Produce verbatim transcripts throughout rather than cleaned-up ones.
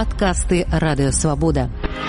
Падкасты Радыёвабода.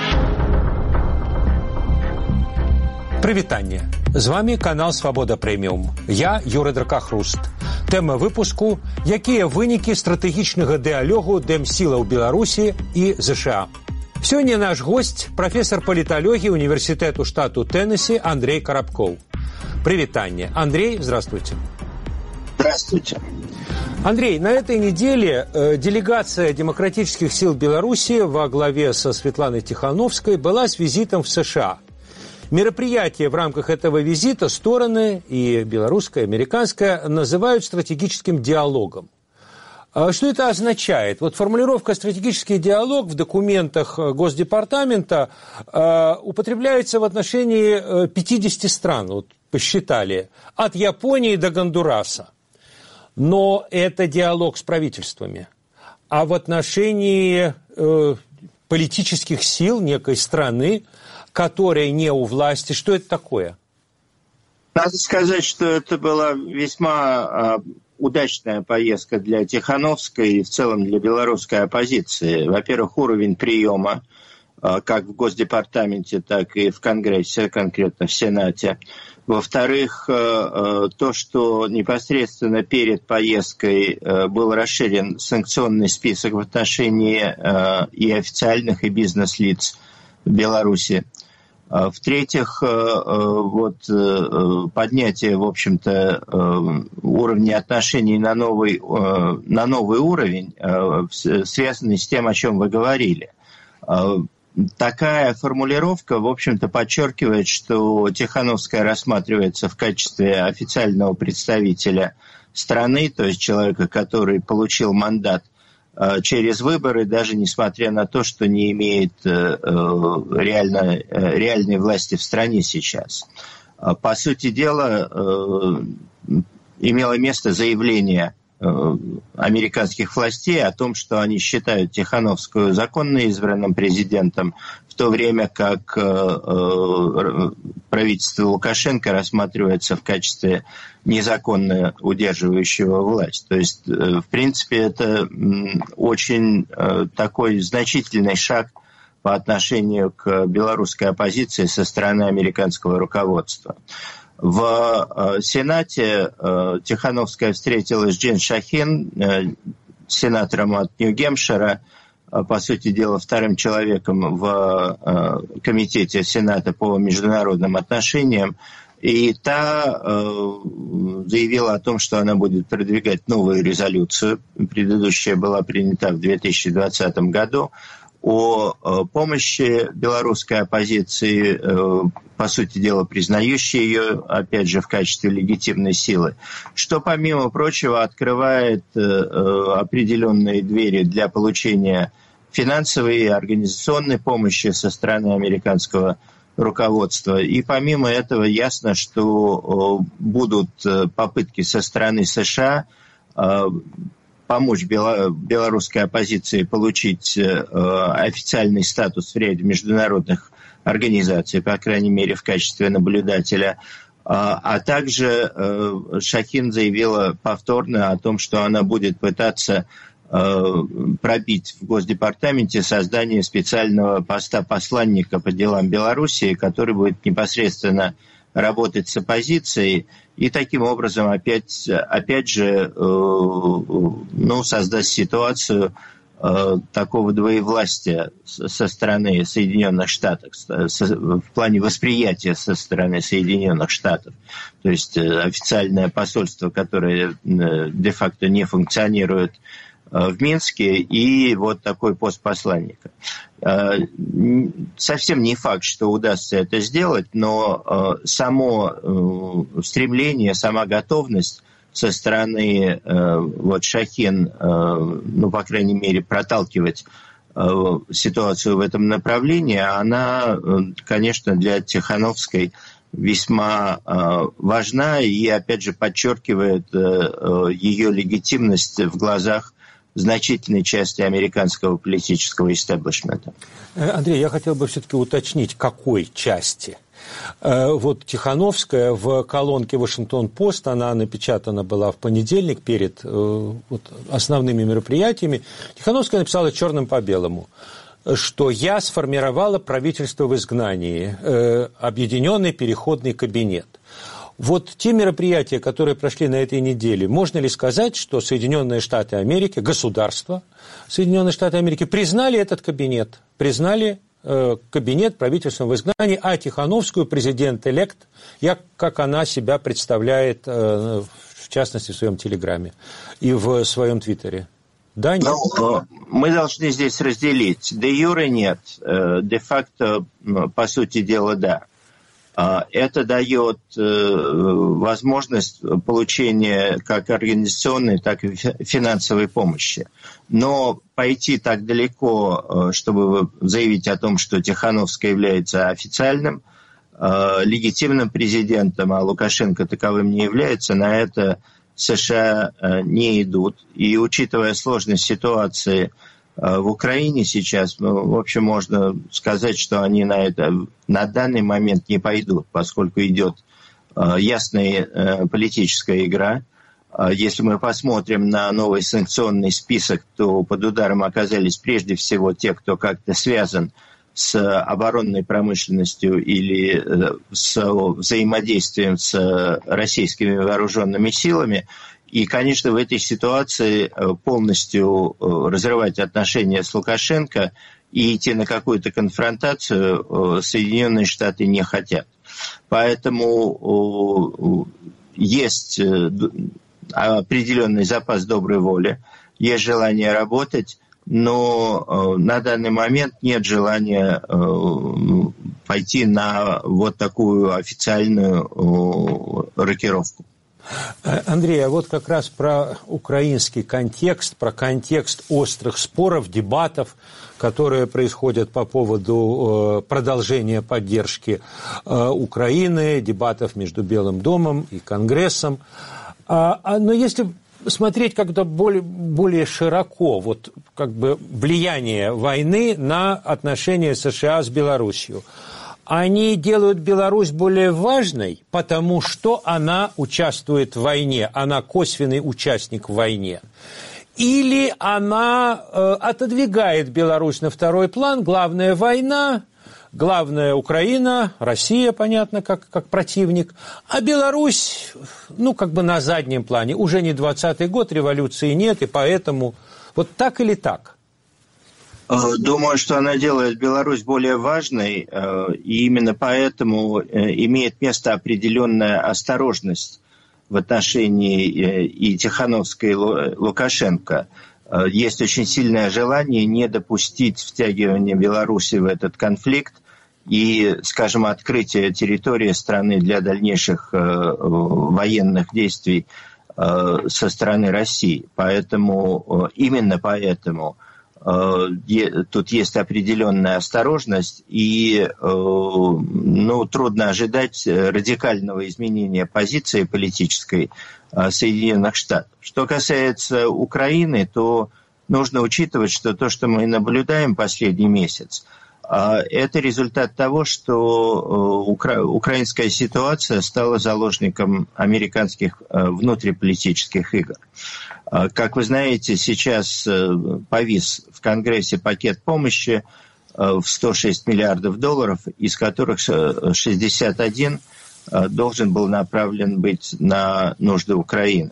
Прывітанне. З вами канал Свабода Прэміум. Я Юрый Дракахруст. Тэма выпуску – якія вынікі стратэгічнага дыалогу дэмсілаў Беларусі і ЗША. Сёння наш гость – профессор политологии университету штату Теннесси Андрей Коробков. Привитание. Андрей, здравствуйте. Здравствуйте. Андрей, на этой неделе э, делегация демократических сил Беларуси во главе со Светланой Тихановской была с визитом в США. Мероприятие в рамках этого визита стороны, и белорусская, и американская, называют стратегическим диалогом. Что это означает? Вот формулировка «стратегический диалог» в документах Госдепартамента э, употребляется в отношении пятидесяти стран, вот посчитали, от Японии до Гондураса. Но это диалог с правительствами. А в отношении э, политических сил некой страны, которая не у власти, что это такое? Надо сказать, что это была весьма э, удачная поездка для Тихановской и в целом для белорусской оппозиции. Во-первых, уровень приема, э, как в Госдепартаменте, так и в Конгрессе, конкретно в Сенате. Во-вторых, то, что непосредственно перед поездкой был расширен санкционный список в отношении и официальных, и бизнес-лиц Беларуси. В-третьих, вот поднятие, в общем-то, уровня отношений на новый, на новый уровень, связанный с тем, о чем вы говорили. Такая формулировка, в общем-то, подчеркивает, что Тихановская рассматривается в качестве официального представителя страны, то есть человека, который получил мандат э, через выборы, даже несмотря на то, что не имеет э, реально, э, реальной власти в стране сейчас. По сути дела, э, имело место заявление американских властей о том, что они считают Тихановскую законно избранным президентом, в то время как правительство Лукашенко рассматривается в качестве незаконно удерживающего власть. То есть, в принципе, это очень такой значительный шаг по отношению к белорусской оппозиции со стороны американского руководства. В Сенате Тихановская встретилась с Джин Шахин, сенатором от Нью-Гэмпшира, по сути дела, вторым человеком в Комитете Сената по международным отношениям. И та заявила о том, что она будет продвигать новую резолюцию. Предыдущая была принята в две тысячи двадцатом году. О помощи белорусской оппозиции, по сути дела, признающей ее, опять же, в качестве легитимной силы, что, помимо прочего, открывает определенные двери для получения финансовой и организационной помощи со стороны американского руководства. И помимо этого ясно, что будут попытки со стороны США помочь белорусской оппозиции получить официальный статус в ряде международных организаций, по крайней мере, в качестве наблюдателя. А также Шахин заявила повторно о том, что она будет пытаться пробить в Госдепартаменте создание специального поста посланника по делам Белоруссии, который будет непосредственно работать с оппозицией и таким образом опять, опять же ну, создать ситуацию такого двоевластия со стороны Соединенных Штатов, в плане восприятия со стороны Соединенных Штатов. То есть официальное посольство, которое де-факто не функционирует в Минске, и вот такой пост посланника. Совсем не факт, что удастся это сделать, но само стремление, сама готовность со стороны вот Шахин, ну, по крайней мере, проталкивать ситуацию в этом направлении, она, конечно, для Тихановской весьма важна и, опять же, подчеркивает ее легитимность в глазах значительной части американского политического истеблишмента. Андрей, я хотел бы все-таки уточнить, какой части. Вот Тихановская в колонке «Вашингтон-Пост», она напечатана была в понедельник перед вот, основными мероприятиями, Тихановская написала черным по белому, что я сформировала правительство в изгнании, объединенный переходный кабинет. Вот те мероприятия, которые прошли на этой неделе, можно ли сказать, что Соединенные Штаты Америки, государство Соединенные Штаты Америки признали этот кабинет, признали э, кабинет правительством в изгнании, а Тихановскую президент-элект, как она себя представляет, э, в частности, в своем телеграме и в своем твиттере? Да, нет? Ну, мы должны здесь разделить. Де юре нет, де-факто, по сути дела, да. Это дает возможность получения как организационной, так и финансовой помощи. Но пойти так далеко, чтобы заявить о том, что Тихановская является официальным, легитимным президентом, а Лукашенко таковым не является, на это США не идут. И учитывая сложность ситуации в Украине сейчас, ну, в общем, можно сказать, что они на это на данный момент не пойдут, поскольку идет э, ясная э, политическая игра. Э, если мы посмотрим на новый санкционный список, то под ударом оказались прежде всего те, кто как-то связан с оборонной промышленностью или э, с взаимодействием с российскими вооруженными силами. И, конечно, в этой ситуации полностью разрывать отношения с Лукашенко и идти на какую-то конфронтацию Соединенные Штаты не хотят. Поэтому есть определенный запас доброй воли, есть желание работать, но на данный момент нет желания пойти на вот такую официальную рокировку. Андрей, а вот как раз про украинский контекст, про контекст острых споров, дебатов, которые происходят по поводу продолжения поддержки Украины, дебатов между Белым домом и Конгрессом. Но если смотреть как-то более, более широко, вот как бы влияние войны на отношения США с Белоруссией, они делают Беларусь более важной, потому что она участвует в войне, она косвенный участник в войне. Или она э, отодвигает Беларусь на второй план, главная война, главная Украина, Россия, понятно, как, как противник, а Беларусь, ну, как бы на заднем плане. Уже не двадцатый год, революции нет, и поэтому вот так или так? Думаю, что она делает Беларусь более важной, и именно поэтому имеет место определенная осторожность в отношении и Тихановской, и Лукашенко. Есть очень сильное желание не допустить втягивания Беларуси в этот конфликт и, скажем, открытие территории страны для дальнейших военных действий со стороны России. Поэтому, именно поэтому тут есть определенная осторожность, и ну, трудно ожидать радикального изменения позиции политической Соединенных Штатов. Что касается Украины, то нужно учитывать, что то, что мы наблюдаем последний месяц, это результат того, что укра... украинская ситуация стала заложником американских внутриполитических игр. Как вы знаете, сейчас повис в Конгрессе пакет помощи в сто шесть миллиардов долларов, из которых шестьдесят один должен был направлен быть на нужды Украины.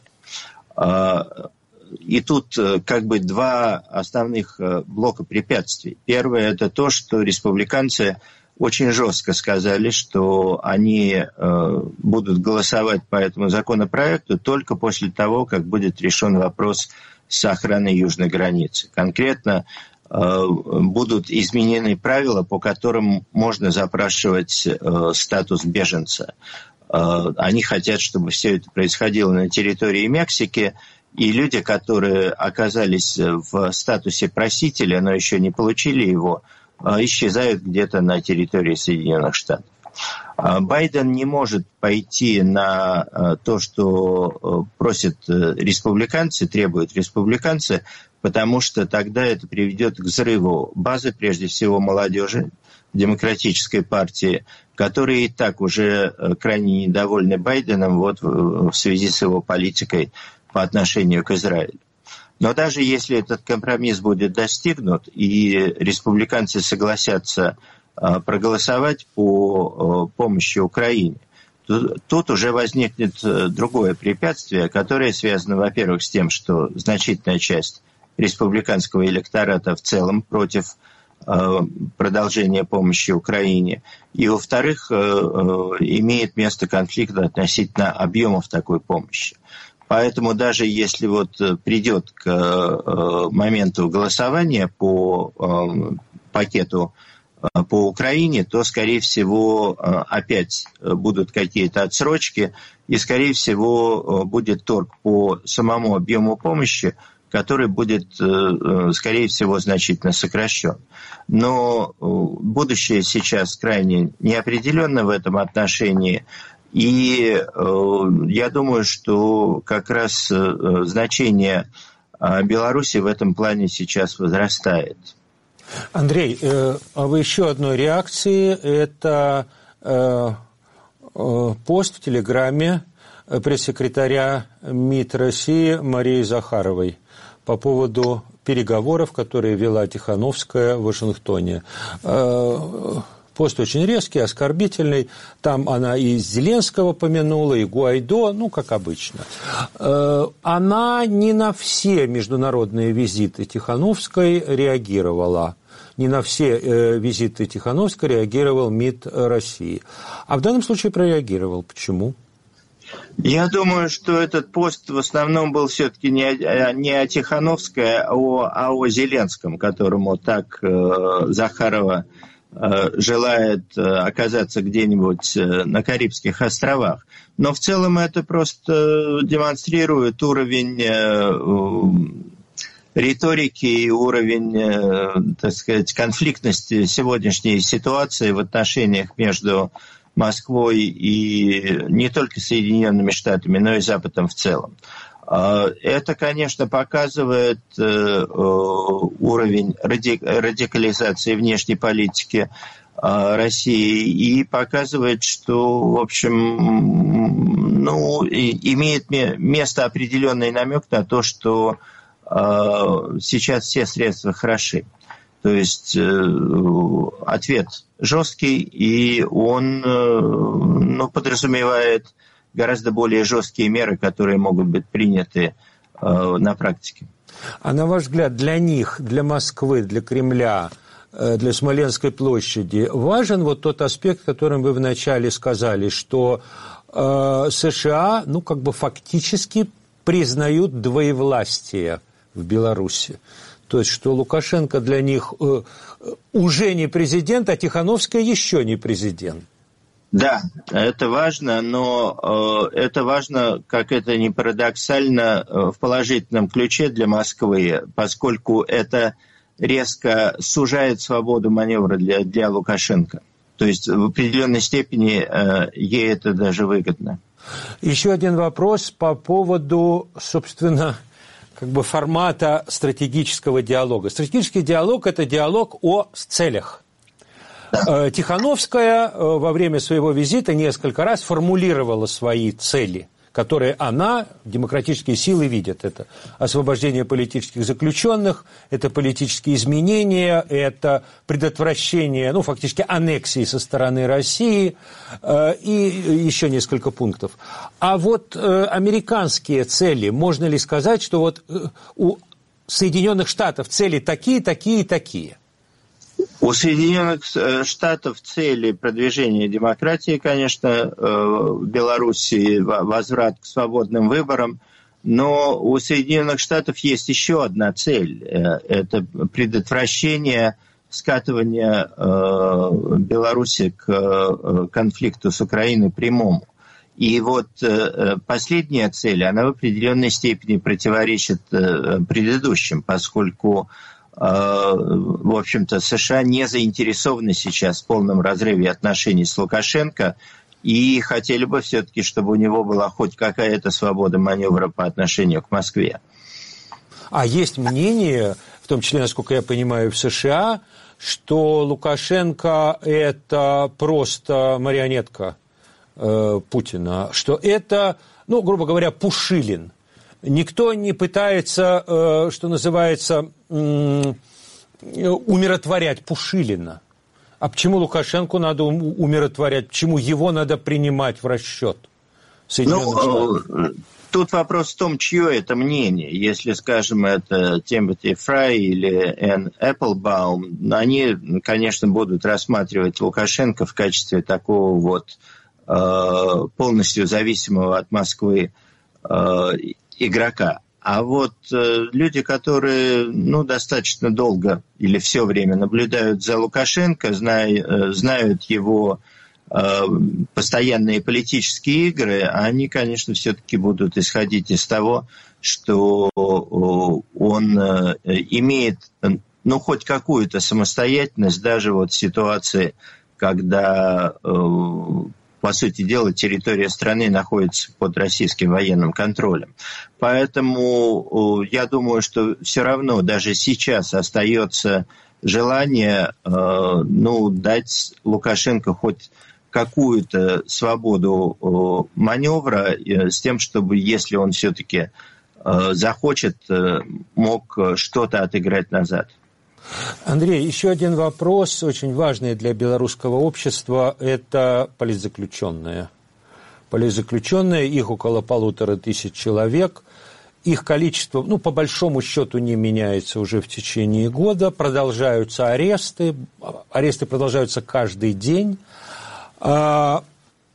И тут как бы два основных блока препятствий. Первое – это то, что республиканцы очень жестко сказали, что они будут голосовать по этому законопроекту только после того, как будет решен вопрос с охраной южной границы. Конкретно будут изменены правила, по которым можно запрашивать статус беженца. Они хотят, чтобы все это происходило на территории Мексики, и люди, которые оказались в статусе просителя, но еще не получили его, исчезают где-то на территории Соединенных Штатов. Байден не может пойти на то, что просят республиканцы, требуют республиканцы, потому что тогда это приведет к взрыву базы, прежде всего молодежи, демократической партии, которые и так уже крайне недовольны Байденом вот в связи с его политикой по отношению к Израилю. Но даже если этот компромисс будет достигнут, и республиканцы согласятся проголосовать по помощи Украине, то тут уже возникнет другое препятствие, которое связано, во-первых, с тем, что значительная часть республиканского электората в целом против продолжения помощи Украине, и, во-вторых, имеет место конфликт относительно объемов такой помощи. Поэтому даже если вот придет к моменту голосования по пакету по Украине, то, скорее всего, опять будут какие-то отсрочки, и, скорее всего, будет торг по самому объему помощи, который будет, скорее всего, значительно сокращен. Но будущее сейчас крайне неопределенно в этом отношении, и я думаю, что как раз значение Беларуси в этом плане сейчас возрастает. Андрей, э, а вы еще одной реакции, это э, э, пост в Телеграме пресс-секретаря МИД России Марии Захаровой по поводу переговоров, которые вела Тихановская в Вашингтоне. Э, пост очень резкий, оскорбительный. Там она и Зеленского помянула, и Гуайдо, ну, как обычно. Э, она не на все международные визиты Тихановской реагировала. Не на все э, визиты Тихановской реагировал МИД России. А в данном случае прореагировал. Почему? Я думаю, что этот пост в основном был все-таки не о, не о Тихановской, а о, а о Зеленском, которому так э, Захарова э, желает э, оказаться где-нибудь э, на Карибских островах. Но в целом это просто демонстрирует уровень э, риторики и уровень, так сказать, конфликтности сегодняшней ситуации в отношениях между Москвой и не только Соединенными Штатами, но и Западом в целом. Это, конечно, показывает уровень радикализации внешней политики России и показывает, что, в общем, ну, имеет место определенный намек на то, что сейчас все средства хороши. То есть ответ жесткий, и он ну, подразумевает гораздо более жесткие меры, которые могут быть приняты на практике. А на ваш взгляд, для них, для Москвы, для Кремля, для Смоленской площади важен вот тот аспект, которым вы вначале сказали, что США, ну, как бы фактически признают двоевластие в Беларуси. То есть, что Лукашенко для них э, уже не президент, а Тихановская еще не президент. Да, это важно, но э, это важно, как это ни парадоксально, э, в положительном ключе для Москвы, поскольку это резко сужает свободу маневра для, для Лукашенко. То есть, в определенной степени э, ей это даже выгодно. Еще один вопрос по поводу, собственно, как бы формата стратегического диалога. Стратегический диалог – это диалог о целях. Тихановская во время своего визита несколько раз формулировала свои цели, которые она, демократические силы, видят. Это освобождение политических заключенных, это политические изменения, это предотвращение, ну, фактически аннексии со стороны России э, и еще несколько пунктов. А вот э, американские цели, можно ли сказать, что вот э, у Соединенных Штатов цели такие, такие, такие? У Соединенных Штатов цели продвижения демократии, конечно, в Беларуси возврат к свободным выборам, но у Соединенных Штатов есть еще одна цель – это предотвращение скатывания Беларуси к конфликту с Украиной прямому. И вот последняя цель, она в определенной степени противоречит предыдущим, поскольку в общем-то, США не заинтересованы сейчас в полном разрыве отношений с Лукашенко и хотели бы все-таки, чтобы у него была хоть какая-то свобода маневра по отношению к Москве. А есть мнение, в том числе, насколько я понимаю, в США, что Лукашенко – это просто марионетка э, Путина, что это, ну, грубо говоря, Пушилин. Никто не пытается, э, что называется, э, умиротворять Пушилина. А почему Лукашенко надо умиротворять? Почему его надо принимать в расчет Соединенных Штатов? Ну, тут вопрос в том, чье это мнение. Если, скажем, это Тимоти Фрай или Энн Эпплбаум, они, конечно, будут рассматривать Лукашенко в качестве такого вот э, полностью зависимого от Москвы э, игрока. А вот э, люди, которые, ну, достаточно долго или все время наблюдают за Лукашенко, знай, э, знают его э, постоянные политические игры, они, конечно, все-таки будут исходить из того, что он э, имеет, ну, хоть какую-то самостоятельность даже вот в ситуации, когда, э, по сути дела, территория страны находится под российским военным контролем. Поэтому я думаю, что все равно даже сейчас остается желание, ну, дать Лукашенко хоть какую-то свободу маневра с тем, чтобы, если он все-таки захочет, мог что-то отыграть назад. Андрей, еще один вопрос, очень важный для белорусского общества, это политзаключенные. Политзаключенные, их около полутора тысяч человек, их количество, ну, по большому счету, не меняется уже в течение года, продолжаются аресты, аресты продолжаются каждый день. Во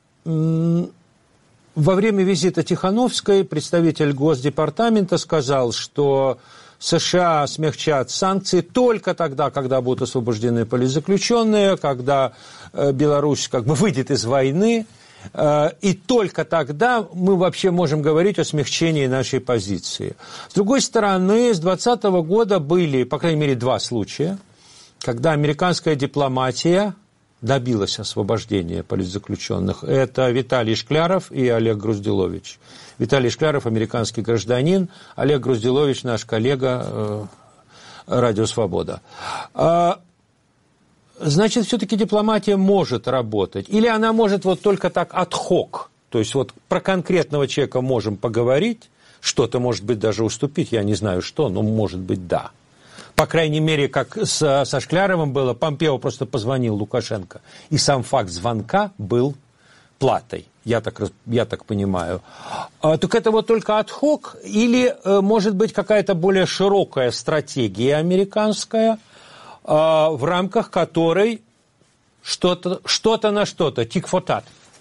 время визита Тихановской представитель Госдепартамента сказал, что США смягчат санкции только тогда, когда будут освобождены политзаключенные, когда Беларусь как бы выйдет из войны, и только тогда мы вообще можем говорить о смягчении нашей позиции. С другой стороны, с двадцатого года были, по крайней мере, два случая, когда американская дипломатия добилась освобождения политзаключенных. Это Виталий Шкляров и Олег Грузделович. Виталий Шкляров – американский гражданин, Олег Грузделович – наш коллега э, «Радио Свобода». А, значит, все-таки дипломатия может работать. Или она может вот только так ад-хок. То есть вот про конкретного человека можем поговорить, что-то, может быть, даже уступить, я не знаю что, но может быть, да. По крайней мере, как с, со Шкляровым было, Помпео просто позвонил Лукашенко, и сам факт звонка был платой, я так, я так понимаю. А, так это вот только ад-хок, или, может быть, какая-то более широкая стратегия американская, а, в рамках которой что-то, что-то на что-то, тик-фо-тат?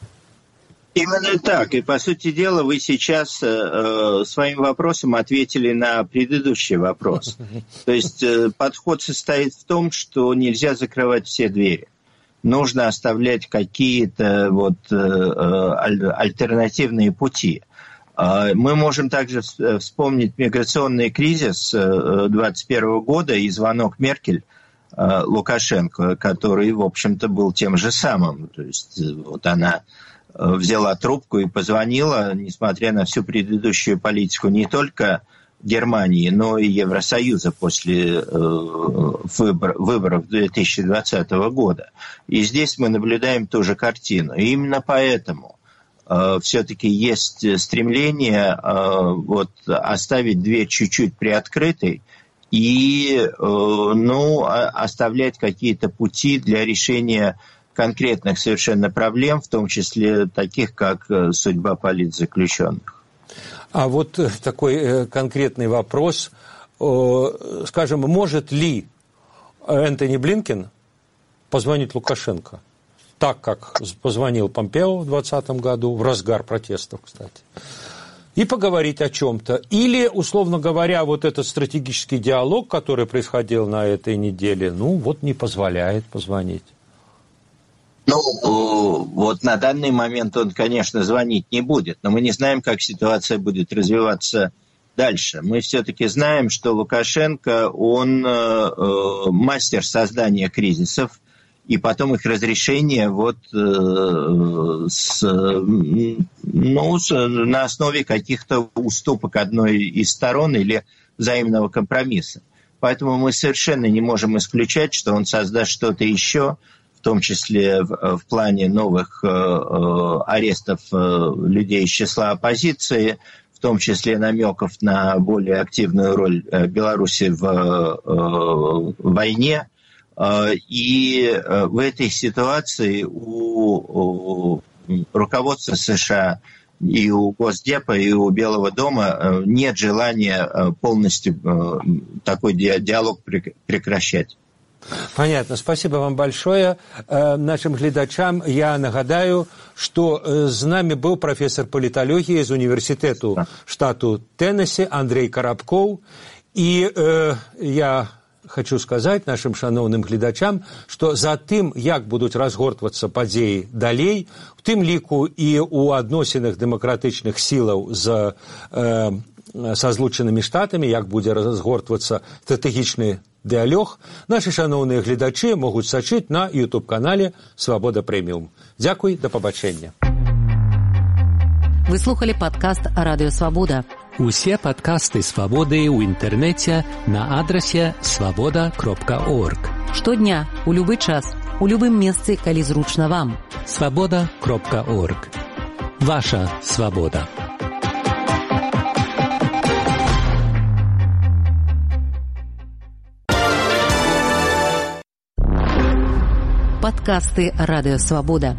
Именно так. И, по сути дела, вы сейчас э, своим вопросом ответили на предыдущий вопрос. То есть э, подход состоит в том, что нельзя закрывать все двери. Нужно оставлять какие-то вот, э, аль- альтернативные пути. Э, мы можем также вспомнить миграционный кризис двадцать первого года и звонок Меркель э, Лукашенко, который, в общем-то, был тем же самым. То есть вот она взяла трубку и позвонила, несмотря на всю предыдущую политику не только Германии, но и Евросоюза после э, выбор, выборов две тысячи двадцатого года. И здесь мы наблюдаем ту же картину. И именно поэтому э, все-таки есть стремление э, вот, оставить дверь чуть-чуть приоткрытой и э, ну, оставлять какие-то пути для решения конкретных совершенно проблем, в том числе таких, как судьба политзаключенных. А вот такой конкретный вопрос. Скажем, может ли Энтони Блинкен позвонить Лукашенко? Так, как позвонил Помпео в двадцатом году, в разгар протестов, кстати, и поговорить о чем-то. Или, условно говоря, вот этот стратегический диалог, который происходил на этой неделе, ну, вот не позволяет позвонить. Ну, вот на данный момент он, конечно, звонить не будет, но мы не знаем, как ситуация будет развиваться дальше. Мы все-таки знаем, что Лукашенко, он э, мастер создания кризисов, и потом их разрешения вот, э, с, ну, с, на основе каких-то уступок одной из сторон или взаимного компромисса. Поэтому мы совершенно не можем исключать, что он создаст что-то еще, в том числе в, в плане новых э, э, арестов э, людей из числа оппозиции, в том числе намеков на более активную роль э, Беларуси в э, войне. Э, и э, в этой ситуации у, у руководства США и у Госдепа, и у Белого дома нет желания полностью такой диалог прекращать. Понятно. Спасибо вам большое. Нашим глядачам я нагадаю, что с нами был профессор политологии из университету штату Теннесси Андрей Карабков. И э, я хочу сказать нашим шановным глядачам, што за тым, як будуць разгортвацца падзеі далей, у тым ліку і ў адносінах дэмакратычных сілаў з, э, са злучанымі штатамі, як будзе разгортвацца стратэгічны дыалог, нашы шановныя гледачы могуць сачыць на ютуб-канале «Свабода Прэміум». Дзякуй, да пабачэння. Вы слухали падкаст «Радыё Свабода». Усе падкасты «Свабоды» ў інтэрнэце на адрасе свабода кропка орг. Штодня, у любы час, у любым месцы, калі зручна вам. свабода кропка орг. Ваша свабода. Падкасты «Радыё Свабода».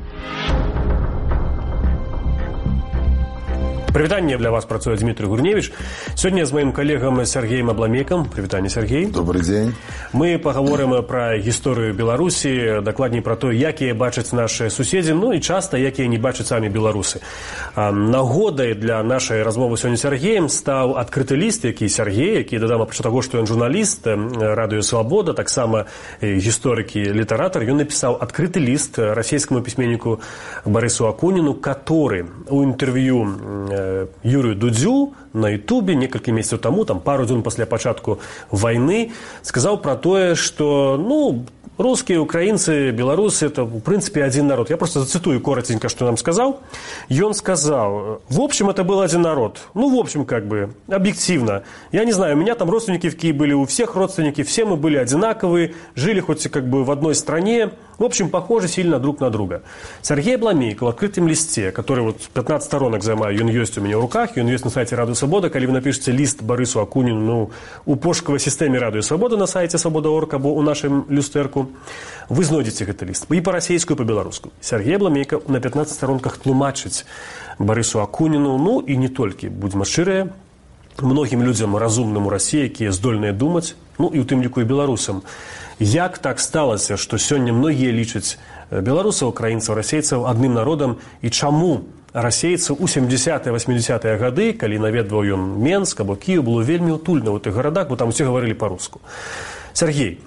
Прывітанне для вас працуе Дмітрый Гурневіч. Сёння з маім калегам Сергеем Абламейкам. Прывітанне, Сергей. Добрый дзень. Мы пагаворым пра гісторыю Беларусі, дакладней пра то, якія бачаць нашы суседзі, ну і часта, якія не бачаць самі беларусы. Нагодай для нашай размовы сёння з Сергеем стаў адкрыты ліст, які Сергей, які, дадам, апрача таго, што ён журналіст «Радыё Свабода», таксама гісторык і літаратар, ён напісаў адкрыты ліст расійскаму пісьменніку Барысу Акуніну, который у інтэрв'ю Юрию Дудзю на Ютубе некалькі месяцаў таму, там пару дзён пасля пачатку вайны, сказаў пра тое, што, ну, русские, украинцы, белорусы – это, в принципе, один народ. Я просто зацитую коротенько, что нам сказал. И он сказал, в общем, это был один народ. Ну, в общем, как бы, объективно. Я не знаю, у меня там родственники в Киеве были, у всех родственники, все мы были одинаковые, жили хоть и как бы в одной стране. В общем, похожи сильно друг на друга. Сергей Абламейко в открытом листе, который вот пятнадцать сторонок займаю, он есть у меня в руках, он есть на сайте Радыё Свабода. Когда вы напишете лист Барысу Акунину, ну, у пошуковой системе Радыё Свабода на сайте свобода точка орг або у нашем люстерку, вы знойдете этот лист. И по-российску, и по-белоруску. Сергей Абламейко на пятнадцати сторонках тлумачить Барысу Акунину, ну и не только, будем шчырыя, многим людям разумным у России, якія здольныя думаць, ну і у тым ліку і беларусам. Як так сталася, што сёння многія лічаць беларусаў, украінцаў, расейцаў адным народам, і чаму расейцаў у сямдзесятыя восьмідзесятыя гады, калі наведваў ён Менск або Кіеў, было вельмі утульна ў тых гарадах, бо там усе гаварылі па-руску. Сергей,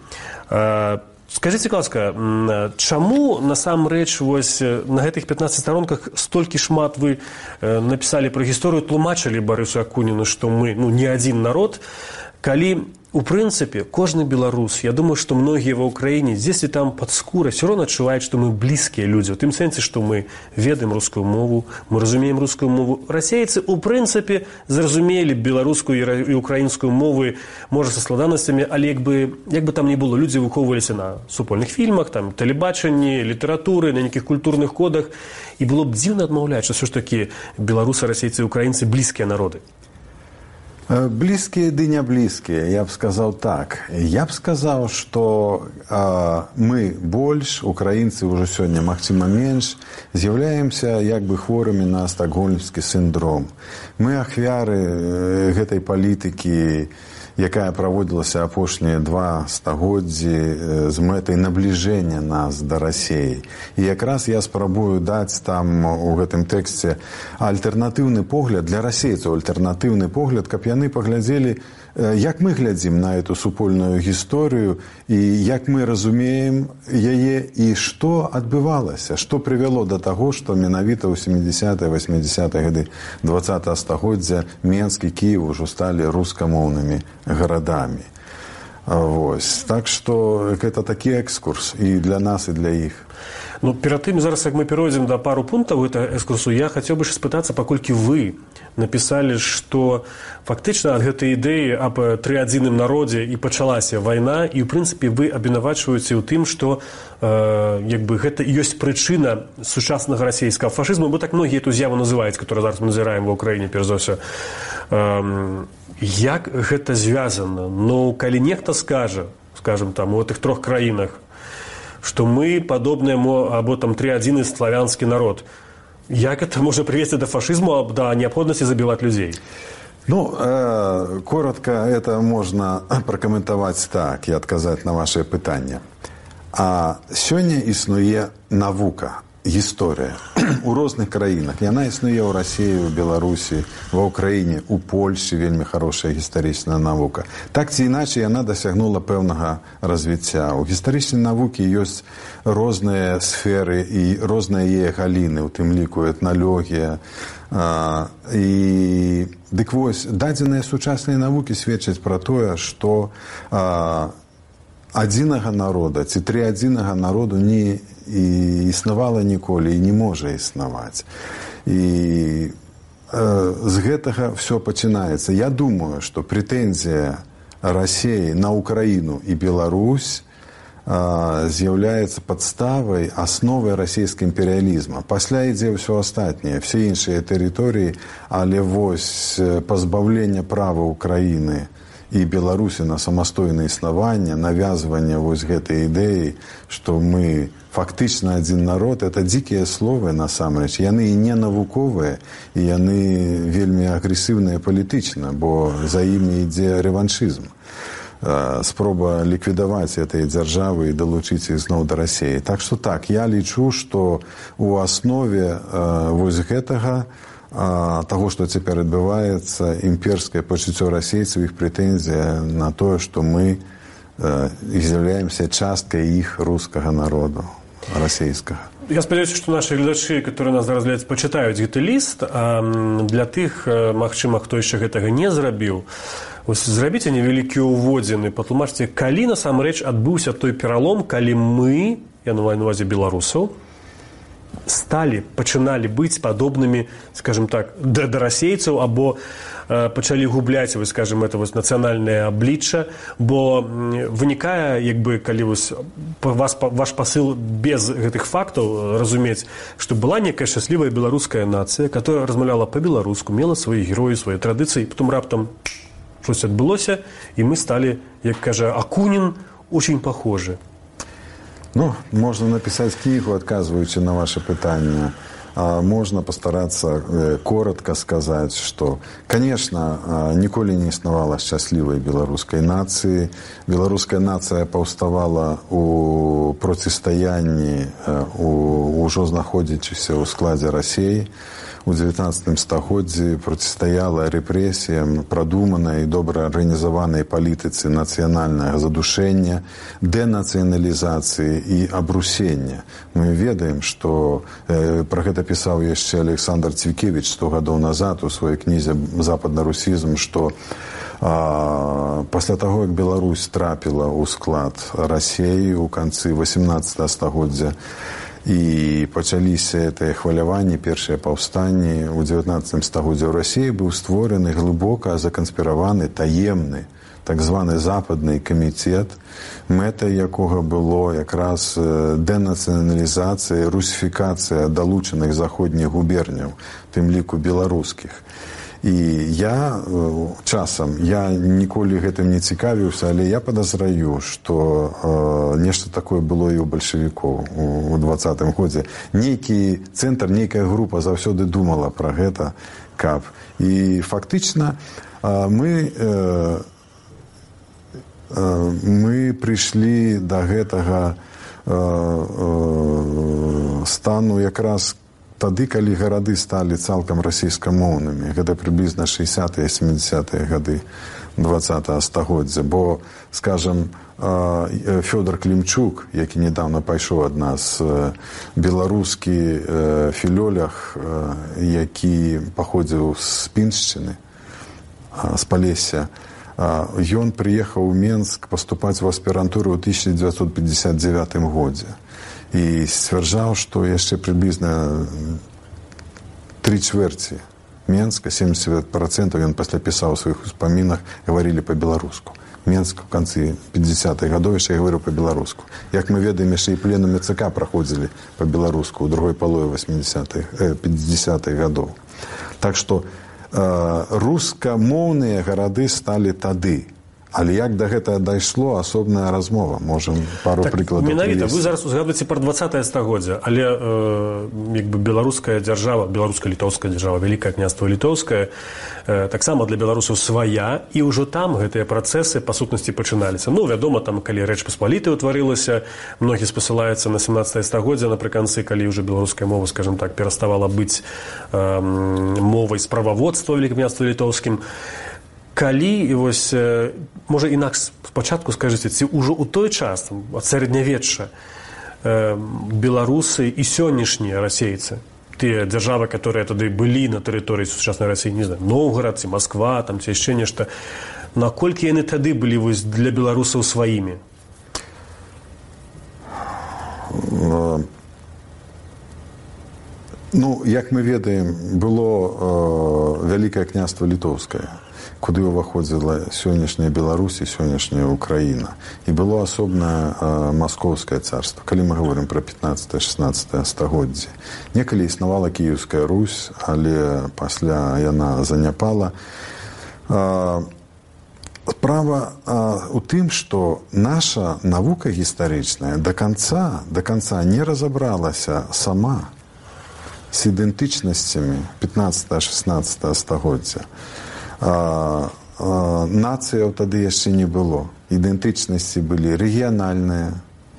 скажыце, ласка, чаму насамрэч вось на гэтых пятнадцати сторонках столькі шмат вы напісалі пра гісторыю, тлумачылі Барысу Акуніну, што мы, ну, не адзін народ, калі у прынцыпе кожны беларус, я думаю, што многія ва ўкраіне дзесьці там пад скурай ўсё роўна адчуваюць, што мы блізкія людзі, у тым сэнсе, што мы ведаем рускую мову, мы разумеем рускую мову. Расейцы у прынцыпе зразумелі беларускую і украінскую мовы, можа, са складанасцямі, але як бы, як бы там ні было, людзі выхоўваліся на супольных фільмах, там тэлебачанні, літаратуры, на нейкіх культурных кодах, і было б дзіўна адмаўляць, што ўсё ж такі беларусы, расейцы і украінцы блізкія народы. Близкие, да не близкие, я бы сказал так. Я бы сказал, что э, мы больше, украинцы уже сегодня максима меньше, з'являемся як бы хворыми на стокгольмский синдром. Мы ахвяры э, этой политики, якая праводзілася апошнія два стагоддзі з мэтай набліжэння нас да Расіі. І якраз я спрабую даць там у гэтым тэксце альтэрнатыўны погляд для расейцаў, альтэрнатыўны погляд, каб яны паглядзелі, як мы глядзім на эту супольную гісторыю і як мы разумеем яе і што адбывалася, што прывяло да таго, што менавіта ў сямдзесятыя восьмідзесятыя гады двадцатага стагоддзя Менск і Кіеў ужо сталі рускамоўнымі гарадамі. Вось. Так што гэта такі экскурс і для нас, і для іх. Ну, перад тым, зараз, як мы перайдзем да пару пунктаў гэтага экскурсу, я хацеў бы спытацца, паколькі вы напісалі, што фактычна ад гэтай ідэі аб трыадзіным народзе і пачалася вайна, і, ў прынцыпе, вы абвінавачваеце ў тым, што э, як бы гэта ёсць прычына сучаснага расійскага фашызму, бо так многія эту з'яву называюць, которую зараз мы назіраем ва ўкраіне, перш за ўсё. Э, як гэта звязана? Ну, калі нехта скажа, скажем, там, у тых трох краінах, што мы падобныя або там трыадзіны славянскі народ, як это можна прывесці да фашызму, да неабходнасці забіваць людзей? Ну, э, коротко это можно прокомментовать так и отказать на ваше пытанне. А сёння існуе навука, гісторыя у розных краінах. Яна існуе ў Расіі, у Беларусі, ва Ўкраіне, у Польшчы вельмі хорошая гістарычная навука. Так ці іначай яна дасягнула пэўнага развіцця. У гістарычнай навукі ёсць розныя сферы і розныя яе галіны, у тым ліку этналогія. А, і дык вось, дадзеныя сучасныя навукі сведчаць пра тое, што а, адзінага народа ці трыадзінага народу не і існавала ніколі і не можа існаваць. І э, з гэтага все пачынаецца. Я думаю, што прэтэнзія Расіі на Украіну і Беларусь э, з'яўляецца падставай, асновай расійскага імперыялізма. Пасля ідзе ўсё астатняе, все іншыя тэрыторыі, але вось пазбаўленне права Украіны і Беларусі на самастойнае існаванне, навязванне вось гэтай ідэі, што мы фактычна адзін народ, это дзікія словы насамрэч. Яны і не навуковыя, і яны вельмі агрэсіўныя палітычна, бо за імі ідзе рэваншызм. Спроба ліквідаваць этой дзяржавы і далучыць іх зноў да Расіі. Так што так, я лічу, што у аснове вось гэтага того, што цяпер адбываецца, імперскае пачуццё расейцаў, іх прэтэнзія на тое, што мы з'яўляемся часткай іх рускага народу, расійскага. Я спадзяюся, што нашы гледачы, которые нас зараз глядзяць, пачытаюць гэты ліст, а для тых, магчыма, хто яшчэ гэтага не зрабіў, вось зрабіце невялікія ўводзіны, патлумачце, калі насамрэч адбыўся той пералом, калі мы, я маю на ўвазе беларусаў, сталі, пачыналі быць падобнымі, скажем так, да, да расейцаў, або э, пачалі губляць, вось, скажем, это вось нацыянальнае аблічча, бо вынікае, як бы, калі вось вас, ваш пасыл без гэтых фактаў разумець, што была некая шчаслівая беларуская нацыя, которая размаўляла па-беларуску, мела свае героі, свае традыцыі, потом раптам щось адбылося, і мы сталі, як кажа Акунін, очень похожи. Ну, можно написать книгу, отказываючи на ваше пытание. А можно постараться э, коротко сказать, что, конечно, э, николи не існавала счастливой белорусской нации. Белорусская нация паўставала у противостоянии э, у уже знаходзячыся ў складзе России. У дзевятнаццатым стагоддзі процістаяла рэпрэсіям прадуманай і добра арганізаванай палітыцы нацыянальнага задушэння, дэнацыяналізацыі і абрусення. Мы ведаем, што э, пра гэта пісаў яшчэ Александр Цвікевіч сто гадоў назад у сваёй кнізе «Западна-русізм», што а, пасля таго, як Беларусь трапіла ў склад Расіі ў канцы васямнаццатага стагоддзя, і пачаліся гэтыя хваляванні, першыя паўстанні ў дзевятнаццатым стагоддзі ў Расіі быў створаны глыбока заканспіраваны таемны так званы западны камітэт, мэтай якога было якраз дэнацыяналізацыя, русіфікацыя далучаных заходніх губерняў, тым ліку беларускіх. І я часам, я ніколі гэтым не цікавіўся, але я падазраю, што э, нешта такое было і ў бальшавікоў у двадцатым годзе. Нейкі цэнтр, нейкая група заўсёды думала пра гэта, каб. І фактычна э, мы, э, э, мы прыйшлі да гэтага э, э, стану якраз тады, калі гарады сталі цалкам расійскамоўнымі. Гэта прыблізна шэсцятыя сямідзясятыя гады двадцатага стагоддзя. Бо, скажам, Фёдор Клімчук, які недавно пайшоў ад нас, беларускі філолог, які паходзіў з Піншчыны, з Палесся, ён прыехаў у Менск паступаць у аспірантуру ў тысяча дзевяцьсот пятьдесят девятым годзе. і сцвярджаў, што яшчэ прыблізна тры чвэрці Менска, семьдесят процентов, ён пасля пісаў у сваіх успамінах, гаварылі па-беларуску. Менск в канцы пятидесятых гадоў яшчэ гаварыў па-беларуску. Як мы ведаем, яшчэ і пленумы ЦК праходзілі па-беларуску ў другой палове пятидесятых гадоў. Так што э, рускамоўныя гарады сталі тады. Але як да гэтага дайшло, асобная размова. Можам пару так, прыкладаў менавіта, прывесці. Вы зараз узгадваеце пра дваццатае стагоддзе, але э, як бы беларуская дзяржава, беларуска-літоўская дзяржава, Вялікае княства Літоўскае, э, таксама для беларусаў свая, і ўжо там гэтыя працэсы па сутнасці пачыналіся. Ну, вядома, там, калі Рэч Паспалітая ўтварылася, многі спасылаюцца на семнадцатае стагоддзе, напрыканцы, калі ўжо беларуская мова, скажем так, пераставала быць э, мовай справаводства ў Вялікім княстве Літоўскім. Калі, і вось, можа, інакш спачатку скажыце, ці ўжо ў той час, ад сярэднявечча, беларусы і сённяшнія расейцы, тыя дзяржавы, которые тады былі на тэрыторыі сучаснай Расіі, не знаю, Новгород, ці Москва, там, ці яшчэ нешта, наколькі яны тады былі вось для беларусаў сваімі? Ну, як мы ведаем, было э, Вялікае княства Літоўскае, куды ўваходзіла сённяшняя Беларусь і сённяшняя Украіна. І было асобнае э, Маскоўскае царства, калі мы говорим пра пятнадцатае-шестнадцатае стагоддзе. Некалі існавала Кіеўская Русь, але пасля яна заняпала. Э, Справа э, у тым, што наша навука гістарычная да канца, да канца не разабралася сама з ідэнтычнасцямі пятнадцатае-шестнадцатае стагоддзя. А, а, нацыяў тады яшчэ не было. Ідэнтычнасці былі рэгіянальныя,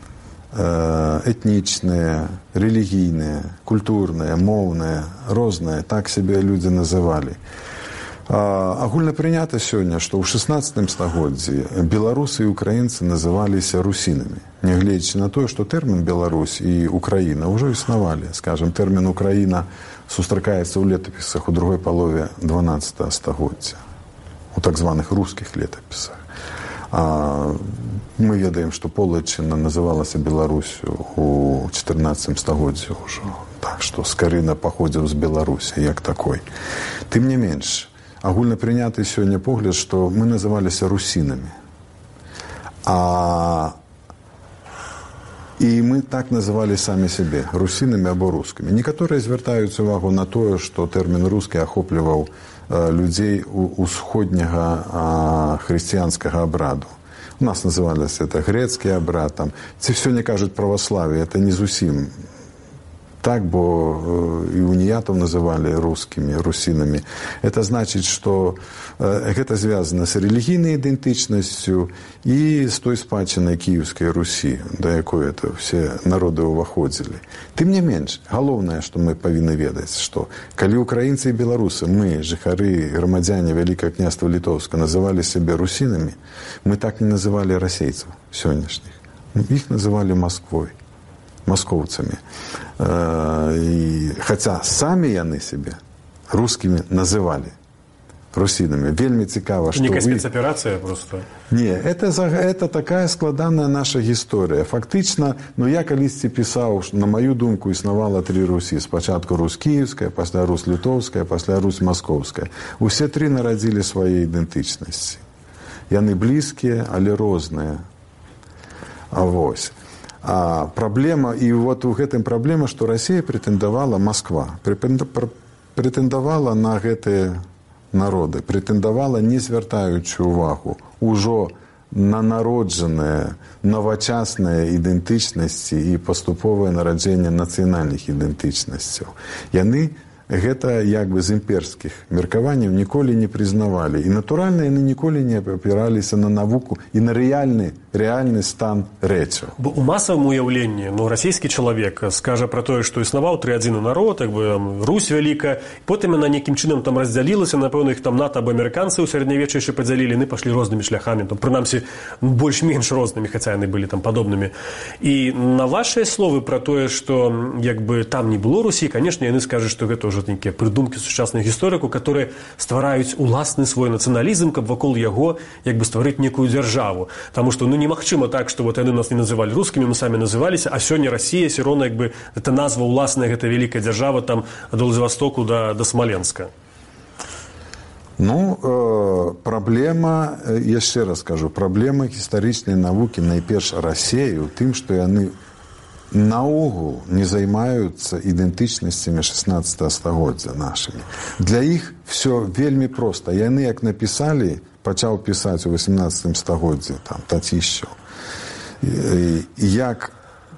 этнічныя, рэлігійныя, культурныя, моўныя, розныя, так сябе людзі называлі. А, агульнапрынята сёння, што ў шестнадцатым стагоддзі беларусы і украінцы называліся русінамі. Нягледзячы на тое, што тэрмін Беларусь і Украіна ўжо існавалі. Скажам, тэрмін Украіна сустракаецца ў летапісах у другой палове дванаццатага стагоддзя, у так званых рускіх летапісах. А мы ведаем, што Полаччына называлася Беларусю у чатырнаццатым стагоддзі ўжо. Так што скарына паходзіў з Беларусі як такой. Тым не менш, агульнапрыняты сёння погляд, што мы называліся русінамі. А і мы так называлі самі сябе, русінамі або рускімі. Некаторыя звяртаюць увагу на тое, што тэрмін рускі ахопліваў людзей усходняга хрысціянскага абраду. У нас называліся это грэцкі абрад, там, ці сёння кажуць праваславе, это не зусім так, бо і уніятаў называлі рускімі, русінамі. Это значыць, што гэта звязана з рэлігійнай ідэнтычнасцю і з той спадчынай Кіеўскай Русі, да якой это все народы ўваходзілі. Тым не менш, галоўнае, што мы павінны ведаць, што калі украінцы і беларусы, мы, жыхары, грамадзяне Вялікае княства Літоўска, называлі сябе русінамі, мы так не называлі расейцаў сённяшніх. Іх называлі Масквой, маскоўцамі. І, хаця самі яны сябе рускімі называлі русінамі. Вельмі цікава, што некая вы... спецаперацыя просто? Не, это, это такая складаная наша гісторыя. Фактычна, ну я калісьці пісаў, на маю думку, існавала тры Русі. Спачатку Русь Кіеўская, пасля Русь Літоўская, пасля Русь Маскоўская. Усе тры нарадзілі свае ідэнтычнасці. Яны блізкія, але розныя. А вось. А праблема, і вот у гэтым праблема, што Расія прэтэндавала, Масква прэтэндавала на гэтыя народы, прэтэндавала, не звяртаючы ўвагу ўжо на народжаныя новачасныя ідэнтычнасці і паступовае нараджэнне нацыянальных ідэнтычнасцяў. Яны гэта як бы з імперскіх меркаванняў ніколі не прызнавалі. І, натуральна, яны ніколі не апіраліся на навуку і на рэальны, рэальны стан рэчаў. Бо у масавым уяўленні, ну, расійскі чалавек скажа пра тое, што існаваў тры адзіны народ, як бы, там, Русь вялікая, потым яна нейкім чынам там раздзялілася, напэўна, іх там НАТО або амерыканцы ў сярэднявеччы яшчэ падзялілі, яны пашлі рознымі шляхамі, там, прынамсі, больш-менш рознымі, хаця яны былі там падобнымі. І на вашыя словы пра тое, што, як бы, там не было Русі, канешне, яны скажуць, што гэта ўжо можа нейкія прыдумкі сучасных гісторыкаў, которые ствараюць уласны свой нацыяналізм, каб вакол яго як бы стварыць некую дзяржаву. Таму што ну немагчыма так, што вот яны нас не называлі рускімі, мы самі называліся, а сёння Расія все роўна як бы гэта назва ўласная, гэта вялікая дзяржава там ад Владивостоку да, да Смоленска. Ну, э, праблема, яшчэ раз скажу, праблема гістарычнай навукі найперш Расіі ў тым, што яны наогул не займаюцца ідэнтычнасцямі шаснаццатага стагоддзя нашымі. Для іх все вельмі проста. Яны, як напісалі, пачаў пісаць у васемнаццатым стагоддзі, там, Татішчаў. Як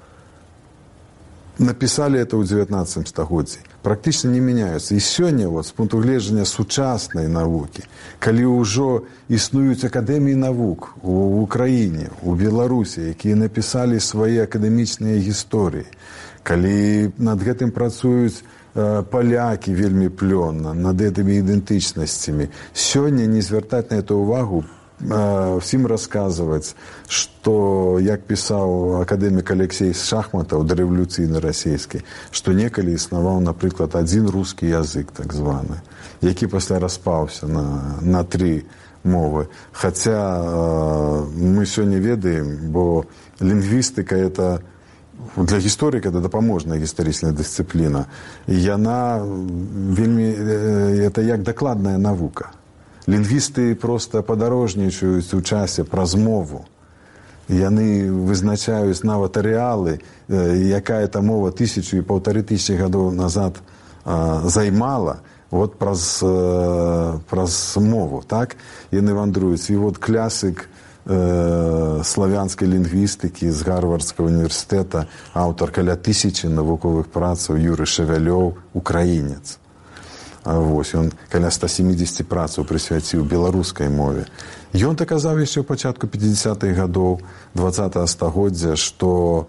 написали это ў дзевятнаццатым стагоддзі, практычна не мяняюцца. І сёння, вот, з пункту гледжання сучаснай навукі, калі ўжо існуюць акадэміі навук у Украіне, у Беларусі, якія напісалі свае акадэмічныя гісторыі, калі над гэтым працуюць э, палякі вельмі плённа, над гэтымі ідэнтычнасцямі, сёння не звяртаць на это ўвагу, всім расказваць, што, як пісаў акадэмік Алексей Шахматаў да рэвалюцыйнай расійскай, што некалі існаваў, напрыклад, адзін рускі язык, так званы, які пасля распаўся на, на тры мовы. Хаця э, мы сёння ведаем, бо лінгвістыка – это для гісторыка это дапаможная гістарычная дысцыпліна. І яна вельмі, э, это як дакладная навука. Лінгвісты проста падарожнічаюць у часе праз мову. Яны вызначаюць нават арэалы, якая та мова тысячу і паўтары тысячы гадоў назад а, займала, вот праз, а, праз мову, так? Яны вандруюць. І вот класік э, славянскай лінгвістыкі з Гарвардскага універсітэта, аўтар каля тысячы навуковых працаў Юрый Шавялёў, украінец. Вось, ён каля ста сямідзесяці працаў прысвяціў беларускай мове. Ён даказаў яшчэ ў пачатку пяцідзясятых гадоў дваццатага стагоддзя, што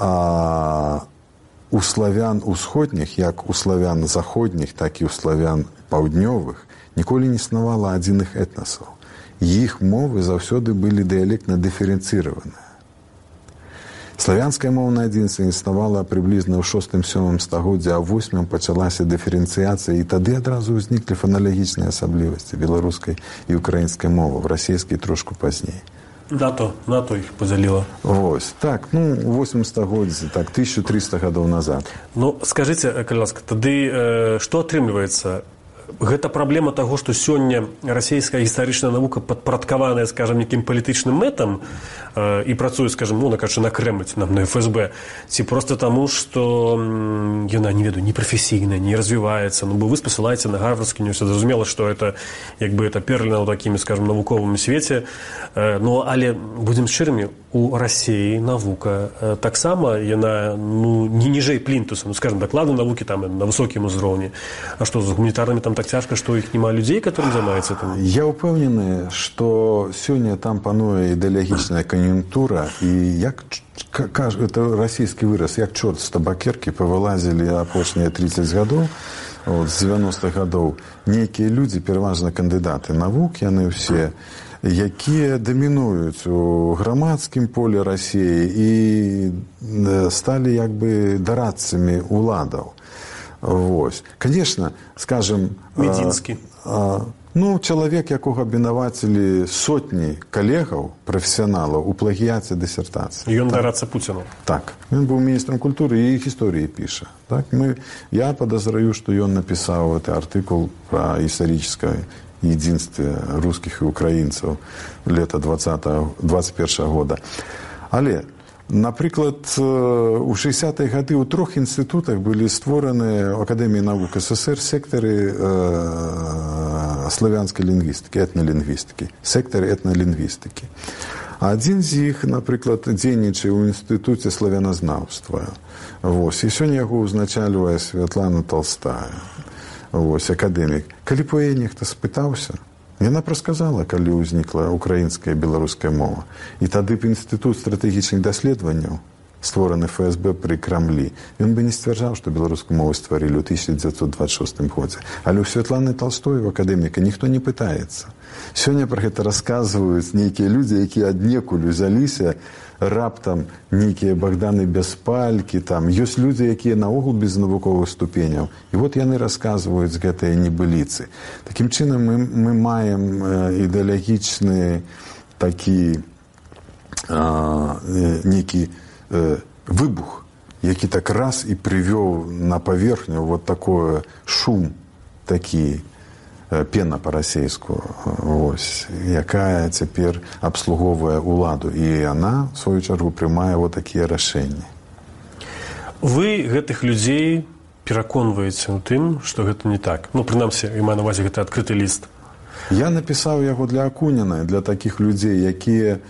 а, у славян усходніх, як у славян заходніх, так і у славян паўднёвых, ніколі не існавала адзіных этнасаў. Іх мовы заўсёды былі дыялектна дыферэнцыраваныя. Славянская моўная адзінства існавала прыблізна ў шостым-сёмым стагоддзі, а ў восьмым пачалася дыферэнцыяцыя, і тады адразу ўзніклі фаналагічныя асаблівасці беларускай і украінскай мовы, в расійскай трошку пазней. На то, на то іх падзяліла. Вось, так, ну, у восьмым стагоддзі, так, тысяча трыста гадоў назад. Ну, скажыце, калі ласка, тады э, што атрымліваецца? Гэта праблема таго, што сёння расійская гістарычная навука падпарадкаваная, скажам, нейкім палітычным мэтам э, і працуе, скажам, ну, накажу, на Крэмль, нам на эф эс бэ, ці проста таму, што м, яна, не ведаю, не прафесійная, не развіваецца. Ну, бо вы спасылаеце на Гарвардскі універсітэт, зразумела, што это, як бы, это перліна ў такімі, скажам, навуковым свеце. Э, ну, але, будзем шчырымі, у Расіі навука э, таксама, яна, ну, не ніжэй плінтуса, ну, скажам, даклады навукі там на высокім узроўні. А што, з гуманітарнымі там так цяжка, што іх няма людзей, которым займаецца там? Я ўпэўнены, што сёння там пануе ідэалагічная кан'юнктура, і як кажа, это расійскі выраз, як чорт з табакеркі павылазілі апошнія трыццаць гадоў, от, з дзевяностых гадоў, нейкія людзі, пераважна кандыдаты навук, яны ўсе, якія дамінуюць у грамадскім полі Расіі і сталі як бы дарадцамі уладаў. Вось. Конечно, скажем... Медзінскі. А, а, ну, чалавек, якога абвінавацілі сотні калегаў, прафесіяналаў у плагіяце дысертацыі. Ён так. дарацца Пуціну. Так. Ён быў міністрам культуры і гісторыі піша. Так? Мы, я подозраю, што ён напісаў гэты артыкул пра гістарычнае единстве русских и украинцев лета двадцатого, двадцать первого года. Але, напрыклад, у шэсцятыя гады ў трох інстытутах былі створаны ў Акадэміі навук эс эс эр сектары э, славянскай лінгвістыкі, этналінгвістыкі, сектары этналінгвістыкі. Адзін з іх, напрыклад, дзейнічае ў інстытуце славяназнаўства. Вось. І сёння яго ўзначальвае Святлана Толстая. Вось, акадэмік. Калі б яе нехта спытаўся, яна прасказала, калі ўзнікла украінская і беларуская мова. І тады б інстытут стратэгічных даследаванняў створаны эф эс бэ пры Крамлі, ён бы не сцвярджаў, што беларускую мову стварылі ў тысяча дзевяцьсот дваццаць шостым годзе. Але ў Святланы Толстой, у акадэміка, ніхто не пытаецца. Сёння пра гэта расказваюць нейкія людзі, якія аднекуль узяліся, раптам нейкія Богданы Бяспалькі, там ёсць людзі, якія наогул без навуковых ступеняў. І вот яны расказваюць гэтыя небыліцы. Такім чынам мы, мы маем ідэалагічны такі а, нейкі э, выбух, які так раз і прывёў на паверхню вот такой шум, такі пена па-расейску, ось, якая цяпер абслугоўвае ўладу. І яна, в сваю чаргу, прымае вот такія рашэнні. Вы гэтых людзей пераконваеце ў тым, што гэта не так. Ну, прынамсі, я маю на ўвазе гэты адкрыты ліст. Я напісаў яго для Акуніна, для такіх людзей, якія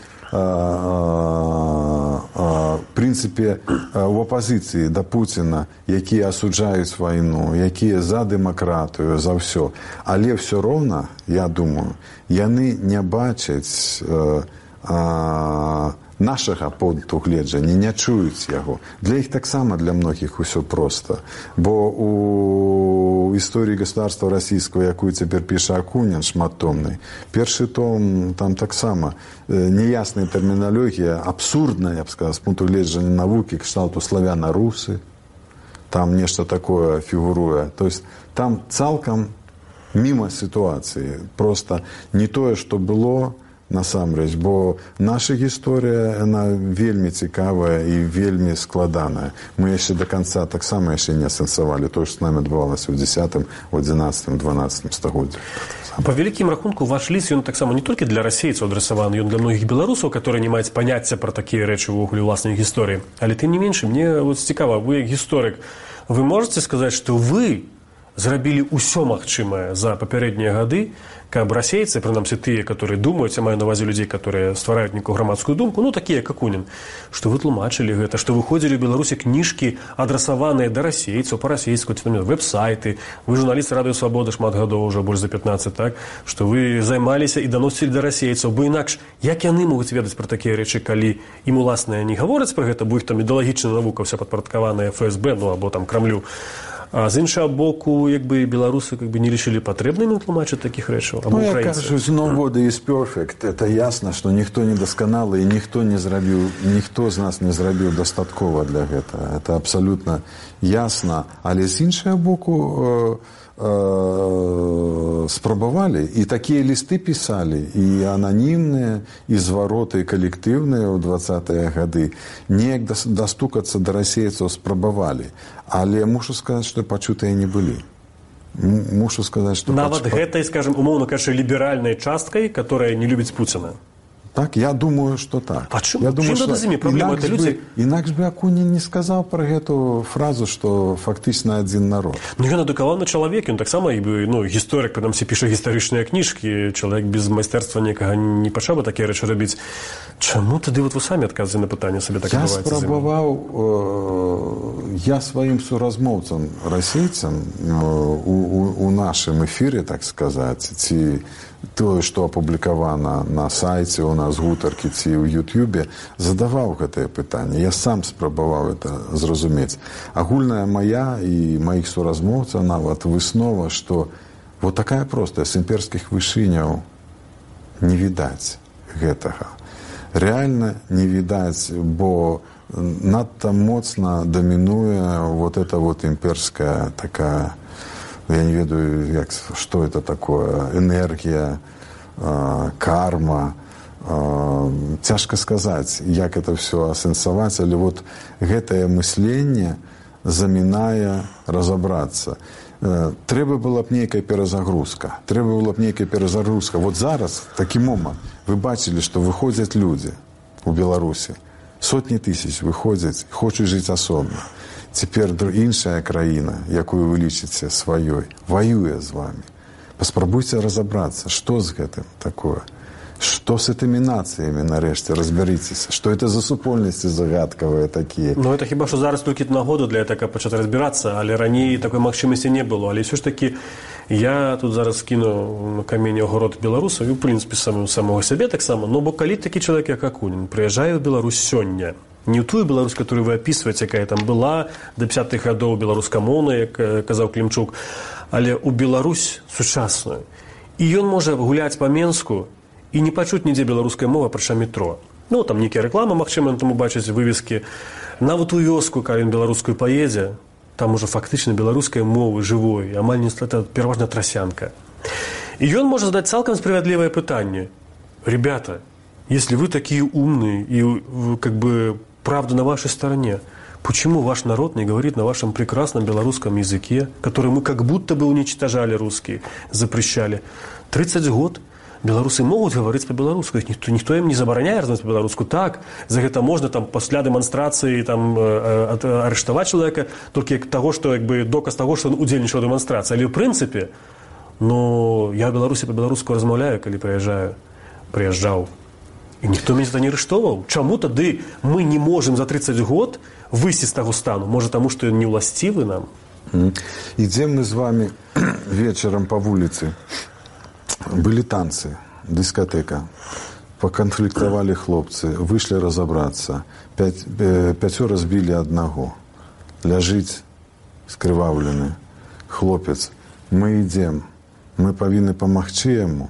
в прынцыпе у апазіцыі да Пуціна, якія асуджаюць вайну, якія за дэмакратыю, за ўсё. Але ўсё роўна, я думаю, яны не бачаць нашага пункту гледжання, не чуюць яго. Для іх таксама, для многіх усё проста. Бо у історыі государства расійскага, якую цяпер піша Акунін, шматтомны, першы том, там таксама неясная тэрміналогія, абсурдная, я б сказаў, з пункту гледжання навукі, кшталту славяна-русы, там нешта такое фігуруе. То есть там цалкам міма сітуацыі. Просто не тое, што было, насамрэч, бо наша гісторыя, яна вельмі цікавая і вельмі складаная. Мы яшчэ да канца таксама яшчэ не асэнсавалі тое, што з намі адбывалася ў дзесятым, у адзінаццатым, дванаццатым стагоддзі. Па вялікім рахунку, ваш ліст, ён таксама не толькі для расейцаў адрасаваны, ён для многіх беларусаў, которые не маюць паняцця пра такія рэчы ўвогуле ўласнай гісторыі. Але тым не менш, мне вот цікава, вы як гісторык, вы можаце сказаць, што вы зрабілі ўсё магчымае за папярэднія гады, каб расейцы, прынамсі тыя, которые думаюць, я маю на ўвазе людзей, которые ствараюць нейкую грамадскую думку, ну, такія, як Акунін, што вы тлумачылі гэта, што выходзілі ў Беларусі кніжкі, адрасаваныя да расейцаў, па-расейску, вэб-сайты, вы журналіст Радыё Свабода шмат гадоў, ўжо больш за пятнаццаць, так, што вы займаліся і даносілі да расейцаў, бо інакш, як яны могуць ведаць пра такія рэчы, калі ім уласна не гавораць пра гэта, бо іх там ідэалагічная навука ўся падпарадкаваная эф эс бэ, ну, або там Крамлю. А з іншого боку, якби білоруси якби не рішили потрібними тлумачити таких речей, або ну, українці. Я кажу, nobody is perfect. Это ясно, что ніхто не досконалий, і ніхто не зробив, ніхто з нас не зробив достатково для этого. Это абсолютно ясно. Але з іншого боку, э, э, спробовали, и такие листы писали, и анонимные, и звороты, и коллективные в двадцатые годы. Неяк достукаться до расейцев спробовали. Але мушу сказать, что почутые не были. Мушу сказать, что... Нават поч... гэтай, скажем, умоўно кажучы, ліберальнай часткай, которая не любіць Пуціна. Так, я думаю, что так. А чым? Я думаю, чым что інакш, бы, інакш бы Акунін не сказал про эту фразу, что фактично один народ. Ну, ён адукаваны чалавек, ён таксама, ну, гісторык, прынамсі, піша гістарычныя кніжкі, чалавек без майстэрства некага не пачаў бы такія рэчы рабіць. Чаму тады вот вы самі адказваеце на пытанне сабе так я адбываецца? Я спрабаваў, э, я сваім суразмоўцам, расейцам э, у, у, у нашым эфіры, так сказаць, ці тое, што апублікавана на сайце у нас гутаркі ці ў Ютубе, задаваў гэтае пытанне. Я сам спрабаваў это зразумець. Агульная моя і маіх суразмоўцаў нават выснова, што вот такая простая, з імперскіх вышыняў не відаць гэтага. Реально не видать, бо надто моцно доминуя вот эта вот имперская такая, я не ведаю, як, что это такое, энергия, э, карма. Э, тяжко сказать, як это все асэнсаваць, але вот гэтае мысленне замінае разобраться. Э, трэба была б нейкая перазагрузка. Трэба была б нейкая перазагрузка. Вот зараз, такі момант, вы бачили, что выходят люди у Беларуси. Сотни тысяч выходят, хочуць жить особно. Теперь іншая краіна, якую вы лічыце сваёй, воюе з вами. Паспрабуйце разобраться, что с гэтым такое. Что с этими нациями, нарешті, разберитесь? Что это за супольности загадковые такие? Ну, это хіба що зараз тільки нагода для этого почати розбиратися, але раніше такої можливості не було. Але все ж таки, я тут зараз кину на камінь огород білорусів, і, в принципі, самого, самого себе так само. Ну, бо коли такий чоловік, як Акунін, приїжджає в Білорусь сьогодні, Не ў тую Беларусь, которую вы опісваеце, якая там была до пятидесятых гадоў беларускамоўная, як казаў Клімчук, але ў Беларусь сучасную. І ён можа гуляць па Менску і не пачуць нідзе беларускай мовы, апрача метро. Ну, там нейкія рэкламы, магчыма, там убачыць вывескі. Нават у вёску, калі ён беларускую паедзе, там уже фактычна беларускай мовы жывой, амаль не это пераважна трасянка. І ён можа задаць цалкам справядлівае пытанне. Ребята, если вы такие умные и как бы правда на вашей стороне, почему ваш народ не говорит на вашем прекрасном белорусском языке, который мы как будто бы уничтожали русские, запрещали? тридцать год белорусы могут говорить по-белорусски, никто, никто им не забороняет разговаривать по-белорусски. Так, за это можно там, после демонстрации там, э, э, арестовать человека, только того, что, как бы, доказ того, что он удзельнічаў у демонстрации. Але в принципе, ну, я в Беларуси по-белорусски размаўляю, когда приезжаю, приезжал. И никто меня не арестовал. Чему тады мы не можем за тридцать год выйти с того стану? Может, потому что не властивы нам? Идем мы с вами вечером по улице. Были танцы, дискотека. Поконфликтовали хлопцы, вышли разобраться. Пять, э, пятеро сбили одного. Ляжить скрывавлены. Хлопец. Мы идем. Мы повинны помогчи ему.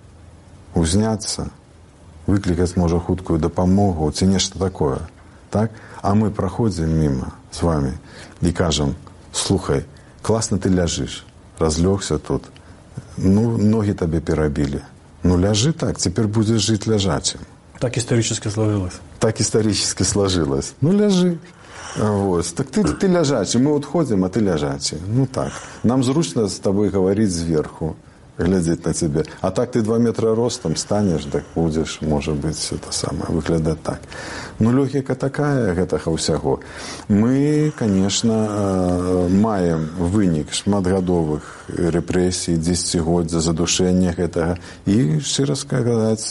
Узняться. Выкликать, может, хуткую допомогу, ці нешта такое. Так? А мы проходим мимо с вами и кажем, слухай, классно ты ляжешь, разлегся тут, ну, ноги тебе перебили. Ну, ляжи так, теперь будешь жить лежачим. Так исторически сложилось. Так исторически сложилось. Ну, ляжи. Вот. Так ты, ты лежачий, мы вот ходим, а ты лежачий. Ну, так. Нам зручно с тобой говорить сверху. Глядеть на тебя. А так ты два метра ростом станешь, так будешь, может быть, это самое, выглядать так. Ну, логика такая, гэтага ўсяго. Мы, конечно, маем вынік шматгадовых рэпрэсій, дзесяцігоддзя, задушэння гэтага. І, шчыра сказаць,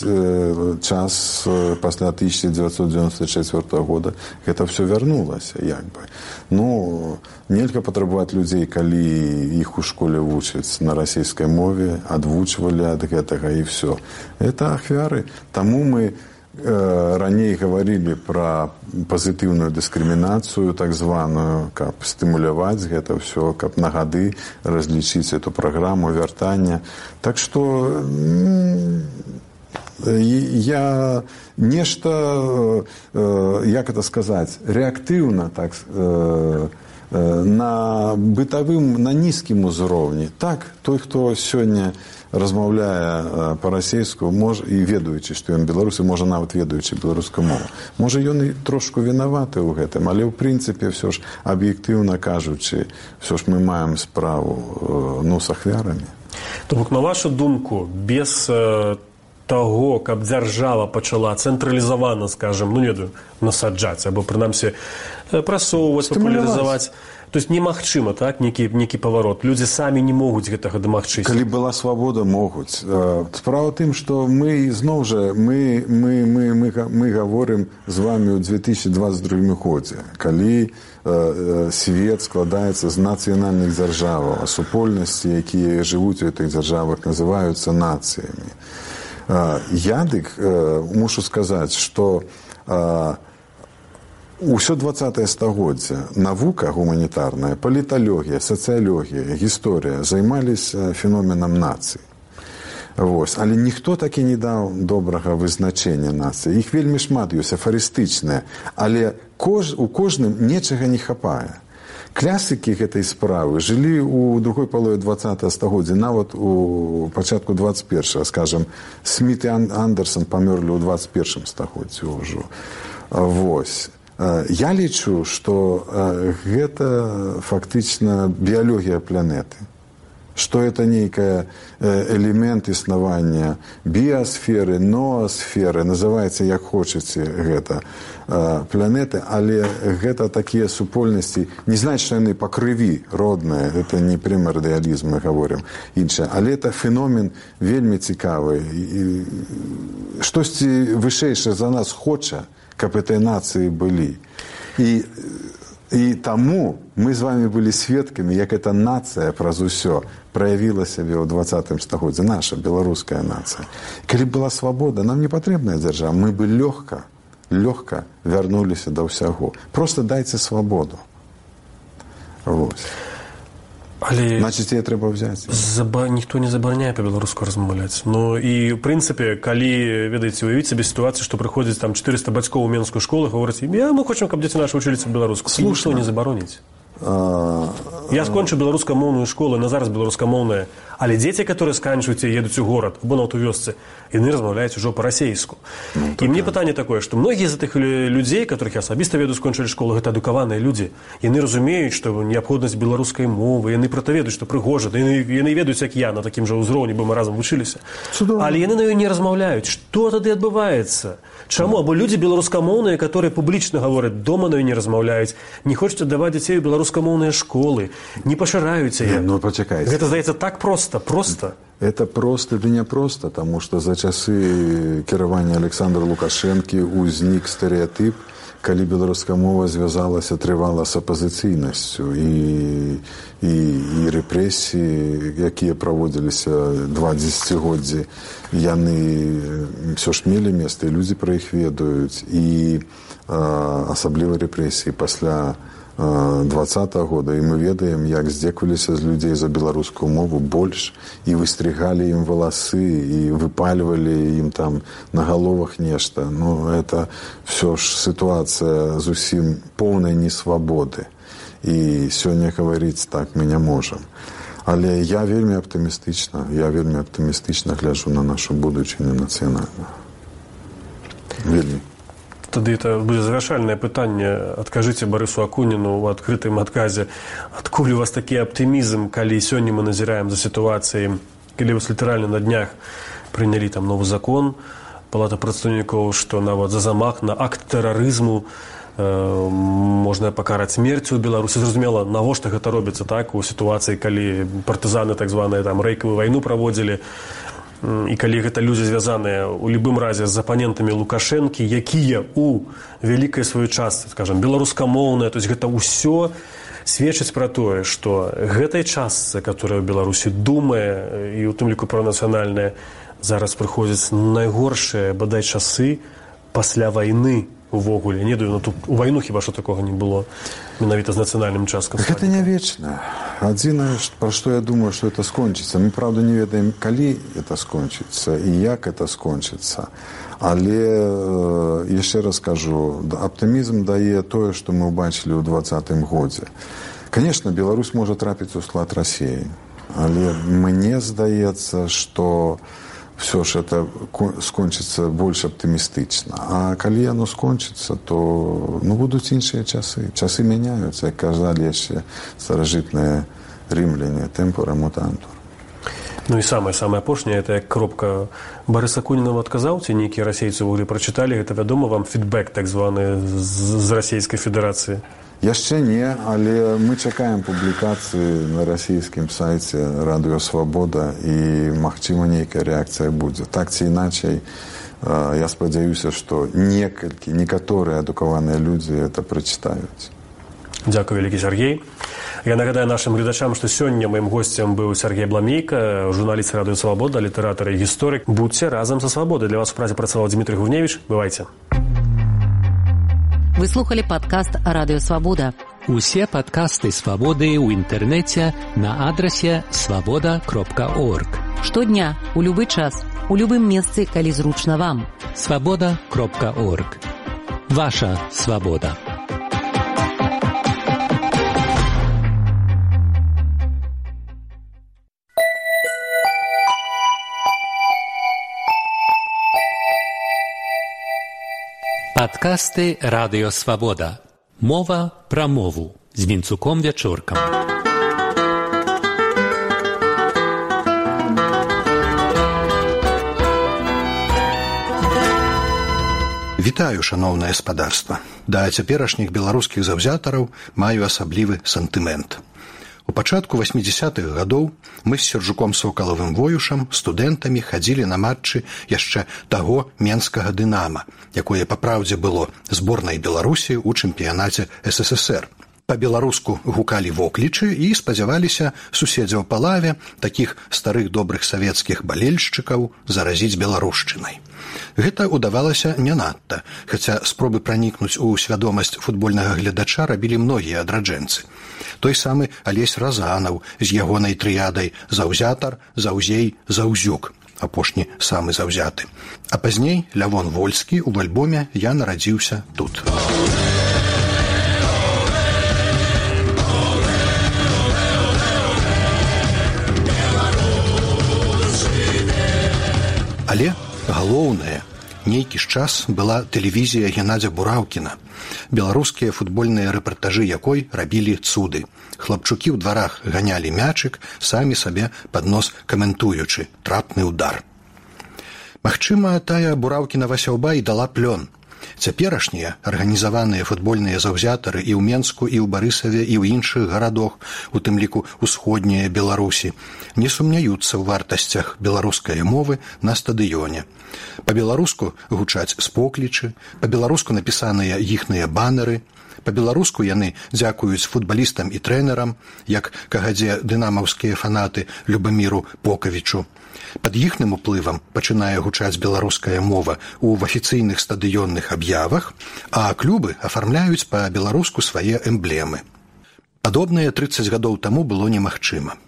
час пасля тысяча девятьсот девяносто четвёртого года гэта все вярнулася, як бы. Ну, нельга патрабаваць людзей, калі іх у школе вучаць на расійскай мове, адвучвалі ад гэтага і все. Это ахвяры. Таму мы э, раней гаварылі пра пазітыўную дыскрымінацыю, так званую, каб стымуляваць гэта все, каб на гады разлічыць эту праграму вяртання. Так што я нешта, э, як это сказаць, рэактыўна так э, на бытавым, на нізкім узроўні. Так, той, хто сёння размаўляе па-расейску, і ведаючы, што ён беларусы, можа нават ведаючы беларускую мову. Можа, ён і трошку вінаваты ў гэтым, але ў прынцыпе ўсё ж аб'ектыўна кажучы, ўсё ж мы маем справу, ну, з ахвярамі. То бок, на вашу думку, без того, каб дзяржава пачала цэнтралізавана, скажем, ну, не ведаю, насаджаць, або, прынамсі, прасоўваць, папулярызаваць. То есть немагчыма, так, некі, некі паварот. Людзі самі не могуць гэтага дамагчыся. Калі была свабода, могуць. Справа тым, што мы, зноў жа, мы, мы, мы, мы, мы гаворым з вами ў две тысячи двадцать другом годзе, калі э, свет складаецца з нацыянальных дзяржаваў, а супольнасці, якія жывуць у гэтых дзяржавах, называюцца нацыямі. Я дык мушу сказаць, што ўсё двадцатае стагоддзе навука гуманітарная, паліталогія, сацыялогія, гісторыя займаліся феноменам нацый. Вось. Але ніхто такі не даў добрага вызначэння нацыі. Іх вельмі шмат ёсць, афарыстычныя, але кож, у кожным нечага не хапае. Класікі гэтай справы жылі ў другой палове двадцатага стагоддзя, нават у пачатку двадцать першага, скажем, Сміт і Андерсон памёрлі ў двадцать першым стагоддзі ўжо. Вось. Я лічу, што гэта фактычна біялогія планеты. Што это нейкая элемент існавання біасферы, ноасферы, называецца як хочаце гэта планеты, але гэта такія супольнасці, не значит, што яны па крыві родныя, это не прэмардыялізм, мы гаворым іншае, але это феномен вельмі цікавы. Штосьці вышэйшае за нас хоча, каб этой нацыі былі. І І таму мы з вами былі сведкамі, як эта нацыя праз усё праявіла сябе ў двадцатым стагоддзі, наша беларуская нацыя. Калі была свабода, нам не патрэбная дзяржава, мы бы лёгка лёгка вярнуліся да ўсяго. Просто дайце свабоду. Вось. Але значыць, яе трэба ўзяць. Заба... Ніхто не забараняе па-беларуску размаўляць. Ну і, ў прынцыпе, калі, ведаеце, уявіць сабе сітуацыю, што прыходзіць там чатырыста бацькоў у менскую школу, гавораць, я, мы хочам, каб дзеці нашы вучыліся беларуску. Слушно не забароніць. А... Я скончу беларускамоўную школу, на зараз беларускамоўная, але дзеці, которые сканчваюць і едуць у горад, або на ў вёсцы, яны размаўляюць ужо па-расейску. Ну, і мне пытанне такое, што многія з тых людзей, которых я асабіста ведаю, скончылі школу, гэта адукаваныя людзі. Яны разумеюць, што неабходнасць беларускай мовы, яны пра то ведаюць, што прыгожа, яны, яны ведаюць, як я, на такім жа ўзроўні, бо мы разам вучыліся. Цудоўна. Але яны на ёй не размаўляюць. Што тады адбываецца? Чаму? Або людзі беларускамоўныя, которые публічна гавораць, дома на ёй не размаўляюць, не хочуць аддаваць дзяцей у беларускамоўныя школы, не пашыраюць яе. Ну, пачакайце. Гэта, здаецца, так проста, проста. Это просто ды не просто, тому что за часы кіравання Александра Лукашэнкі узнік стэрэатып, калі беларуская мова звязалася трывала з апазіцыйнасцю і, і, і рэпрэсіі, якія праводзіліся два дзесяцігоддзі, яны ўсё ж мелі месца, і людзі пра іх ведаюць, і а, асабліва рэпрэсіі пасля двадцатага года, і мы ведаем, як здзекваліся з людзей за беларускую мову больш, і выстригалі ім валасы, і выпальвалі ім там на галовах нешта. Ну, это все ж ситуация зусім поўнай несвабоды. І сёння гаварыць так мы не можам. Але я вельмі аптымістычна, я вельмі аптымістычна гляджу на нашу будучыню нацыянальную. Вельмі. Тады это будзе завяршальнае пытанне. Адкажыце Барысу Акуніну ў адкрытым адказе, адкуль у вас такі аптымізм, калі сёння мы назіраем за сітуацыяй, калі вас літаральна на днях прынялі там новы закон, Палата прадстаўнікоў, што нават за замах на акт тэрарызму э, можна пакараць смерцю ў Беларусі. Зразумела, навошта гэта робіцца, так, у сітуацыі, калі партызаны так званыя там рэйкавую вайну праводзілі, і калі гэта людзі звязаныя у любым разе з апанентамі Лукашэнкі, якія у вялікай сваёй частцы, скажам, беларускамоўныя, то есть гэта ўсё сведчыць пра тое, што гэтай частцы, которая ў Беларусі думае, і ў тым ліку пранацыянальная, зараз прыходзяць найгоршыя, бадай, часы пасля вайны увогуле. Не даю, ну тут у вайну хіба што такога не было, менавіта з нацыянальным часткам. Гэта не вечна. Адзінае, пра што я думаю, што это скончыцца. Мы, правда, не ведаем, калі это скончыцца і як это скончыцца. Але, яшчэ раз кажу, аптымізм дае тое, што мы ўбачылі ў двадцатым годзе. Конечно, Беларусь можа трапіць у склад Расіі, але мне здаецца, што все ж это скончыцца больш аптымістычна. А калі яно скончыцца, то ну, будуць іншыя часы. Часы мяняюцца, як казалі яшчэ старажытныя рымляне, тэмпора мутантур. Ну і самае-самае апошняе, это як кропка Барыса Акуніна адказаў, ці нейкія расейцы ўвогуле прачыталі, гэта вядома вам фідбэк так званы з, з Расійскай Федэрацыі? Яшчэ не, але мы чакаем публікацыі на расійскім сайце Радыё Свабода і, магчыма, нейкая рэакцыя будзе. Так ці іначай, я спадзяюся, што некалькі, некаторыя адукаваныя людзі это прачытаюць. Дзякую, вялікі Сергей. Я нагадаю нашим гледачам, што сёння маім госцем быў Сергей Бламейка, журналіст Радыё Свабода, літаратар і гісторык. Будьце разам са Свабодай. Для вас у празе працаваў Дмітрий Гуневіч. Бывайце. Вы слухали падкаст Радыё Свабода. Усе падкасты Свабоды ў інтэрнэце на адрасе свабода кропка орг. Штодня, у любы час, у любым месцы, калі зручна вам. свабода кропка орг. Ваша свабода. Падкасты Радыё Свабода. Мова пра мову з Вінцуком Вячоркам. Вітаю, шаноўнае спадарства. Да цяперашніх беларускіх заўзятараў маю асаблівы сантымент. У пачатку васьмідзесятых гадоў мы з Сержуком Сокалавым Воюшам, студэнтамі, хадзілі на матчы яшчэ таго менскага «Дынама», якое па праўдзе было зборнай Беларусі ў чэмпіянаце эс эс эс эр. Па-беларуску гукалі воклічы і спадзяваліся суседзяў па лаве, такіх старых добрых савецкіх балельшчыкаў, заразіць беларушчынай. Гэта ўдавалася не надта, хаця спробы пранікнуць у свядомасць футбольнага гледача рабілі многія адраджэнцы. Той самы Алесь Разанаў з ягонай трыядай «Заўзятар», «Заўзей», «Заўзюк», апошні самы заўзяты. А пазней Лявон Вольскі ў альбоме «Я нарадзіўся тут». Але галоўнае, нейкі ж час была тэлевізія Геннадзя Бураўкіна, беларускія футбольныя рэпартажы якой рабілі цуды. Хлапчукі ў дварах ганялі мячык, самі сабе пад нос каментуючы трапны ўдар. Магчыма, тая Бураўкінава сяўба і дала плён. Цяперашнія арганізаваныя футбольныя заўзятары і ў Менску, і ў Барысаве, і ў іншых гарадах, у тым ліку ўсходняя Беларусі, не сумняюцца ў вартасцях беларускай мовы на стадыёне. Па-беларуску гучаць споклічы, па-беларуску напісаныя іхныя банеры, па-беларуску яны дзякуюць футбалістам і трэнерам, як кагадзе дынамаўскія фанаты Любаміру Покавічу. Пад іхным уплывам пачынае гучаць беларуская мова ў афіцыйных стадыённых аб'явах, а клубы афармляюць па-беларуску свае эмблемы. Падобнае трыццаць гадоў таму было немагчыма.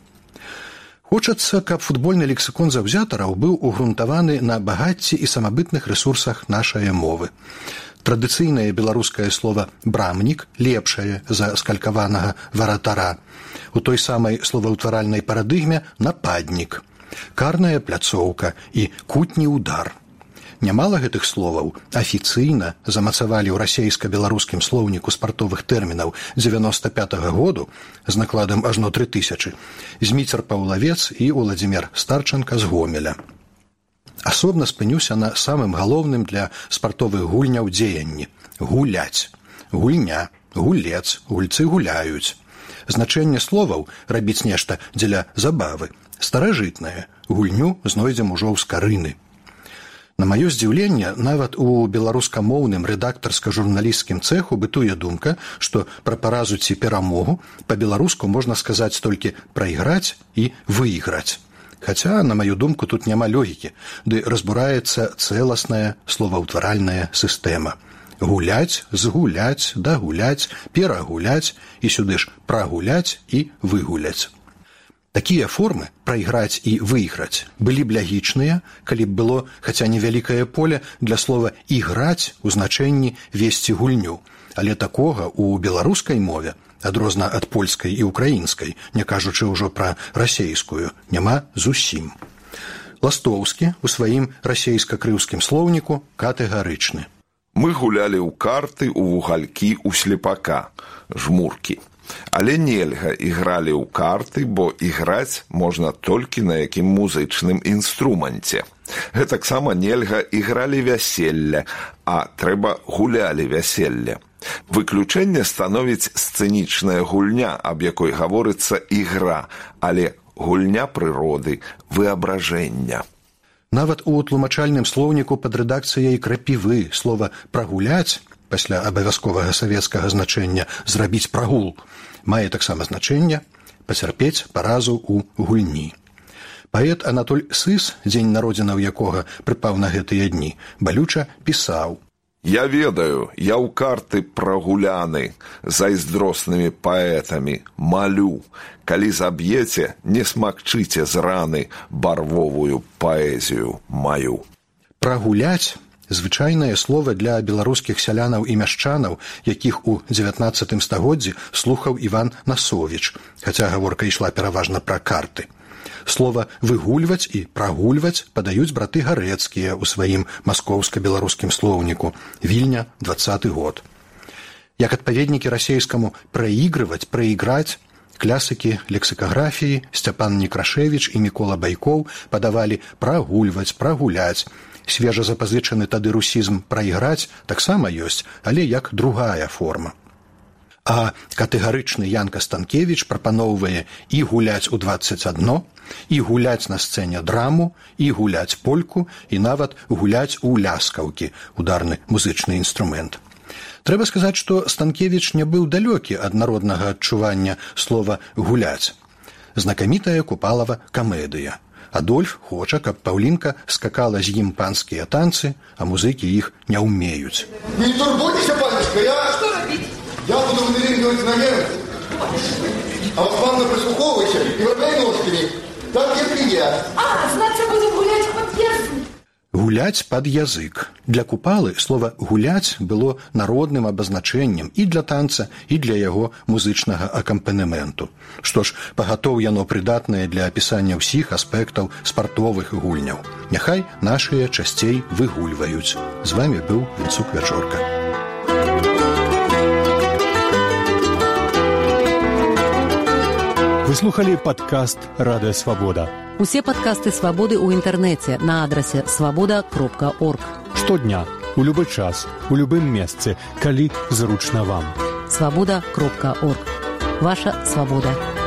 Хочацца, каб футбольны лексікон заўзятараў быў угрунтаваны на багацці і самабытных рэсурсах нашай мовы. Традыцыйнае беларускае слова «брамнік» лепшае за скалькаванага «варатара». У той самай словаўтваральнай парадыгме «нападнік», «карная пляцоўка» і «кутні ўдар». Нямала гэтых словаў афіцыйна замацавалі ў расейска-беларускім слоўніку спартовых тэрмінаў дзевяноста пятага году з накладам ажно тры тысячы Зміцер Паўлавец і Уладзімір Старчанка з Гомеля. Асобна спынюся на самым галоўным для спартовых гульняў дзеянні – гуляць. Гульня, гулец, гульцы гуляюць. Значэнне словаў рабіць нешта дзеля забавы. Старажытнае, гульню знойдзем ужо ў скарыны. На маё здзіўленне, нават у беларускамоўным рэдактарска-журналісцкім цэху бытуе думка, што пра паразу ці перамогу па-беларуску можна сказаць толькі прайграць і выйграць. Хаця, на маю думку, тут няма логікі, ды разбураецца цэласная словаўтваральная сістэма. Гуляць, згуляць, дагуляць, перагуляць і сюды ж прагуляць і выгуляць. Такія формы прайграць і выйграць былі б лягічныя, калі б было хаця невялікае поле для слова «іграць» у значэнні «весці гульню». Але такога ў беларускай мове, адрозна ад польскай і украінскай, не кажучы ўжо пра расейскую, няма зусім. Ластоўскі у сваім расейска-крыўскім слоўніку катэгарычны. Мы гулялі ў карты, у вугалькі, у слепака, жмуркі. Але нельга ігралі ў карты, бо іграць можна толькі на якім музычным інструменце. Гэтаксама нельга ігралі вяселля, а трэба гулялі вяселля. Выключэнне становіць сцэнічная гульня, аб якой гаворыцца ігра, але гульня прыроды, выабражэння. Нават у тлумачальным слоўніку пад рэдакцыяй Крапівы слова «прагуляць» пасля абавязковага савецкага значэння «зрабіць прагул» мае таксама значэнне «пацярпець паразу ў гульні». Паэт Анатоль Сыс, дзень народзінаў якога прыпаў на гэтыя дні, балюча пісаў: «Я ведаю, я ў карты прагуляны зайздроснымі паэтамі, малю. Калі заб'еце, не смакчыце з раны барвовую паэзію маю». Прагуляць звычайнае слова для беларускіх сялянаў і мяшчанаў, якіх у дзевятнаццатым стагоддзі слухаў Іван Насовіч, хаця гаворка ішла пераважна пра карты. Слова «выгульваць» і «прагульваць» падаюць браты гарэцкія ў сваім маскоўска-беларускім слоўніку, Вільня, дваццаты год. Як адпаведнікі расейскаму «праігрываць», «праіграць», клясыкі лексікаграфіі Сцяпан Некрашевіч і Мікола Байкоў падавалі «прагульваць», «прагуляць». Свежа запазычаны тады русізм «праіграць» таксама ёсць, але як другая форма. А катэгарычны Янка Станкевіч прапаноўвае і гуляць у дваццаць адно, і гуляць на сцэне драму, і гуляць польку, і нават гуляць у ляскаўкі, ударны музычны інструмент. Трэба сказаць, што Станкевіч не быў далёкі ад народнага адчування слова «гуляць». Знакамітая Купалава камедыя. Адольф хоча, каб Паўлінка скакала з ім панскія танцы, а музыкі іх не ўмеюць. Не турбуйся, панечка, я... Что робіць? Я буду выдавить наверх. А вот главное прислуховывайся и вращай ножками. Так я и я. А, значит, буду гулять под язык. Гуляць пад язык. Для Купалы слова «гуляць» было народным абазначэннем і для танца, і для яго музычнага акампанементу. Што ж, пагатоў яно прыдатнае для апісання ўсіх аспектаў спартовых гульняў. Няхай нашыя часцей выгульваюць. З вамі быў Вінцук Вячорка. Вы слухали падкаст «Радыё Свабода». Усе падкасты «Свабоды» ў інтэрнэце на адрасе свабода кропка орг. Штодня, у любы час, у любым месцы, калі зручна вам. свабода кропка орг. Ваша свабода.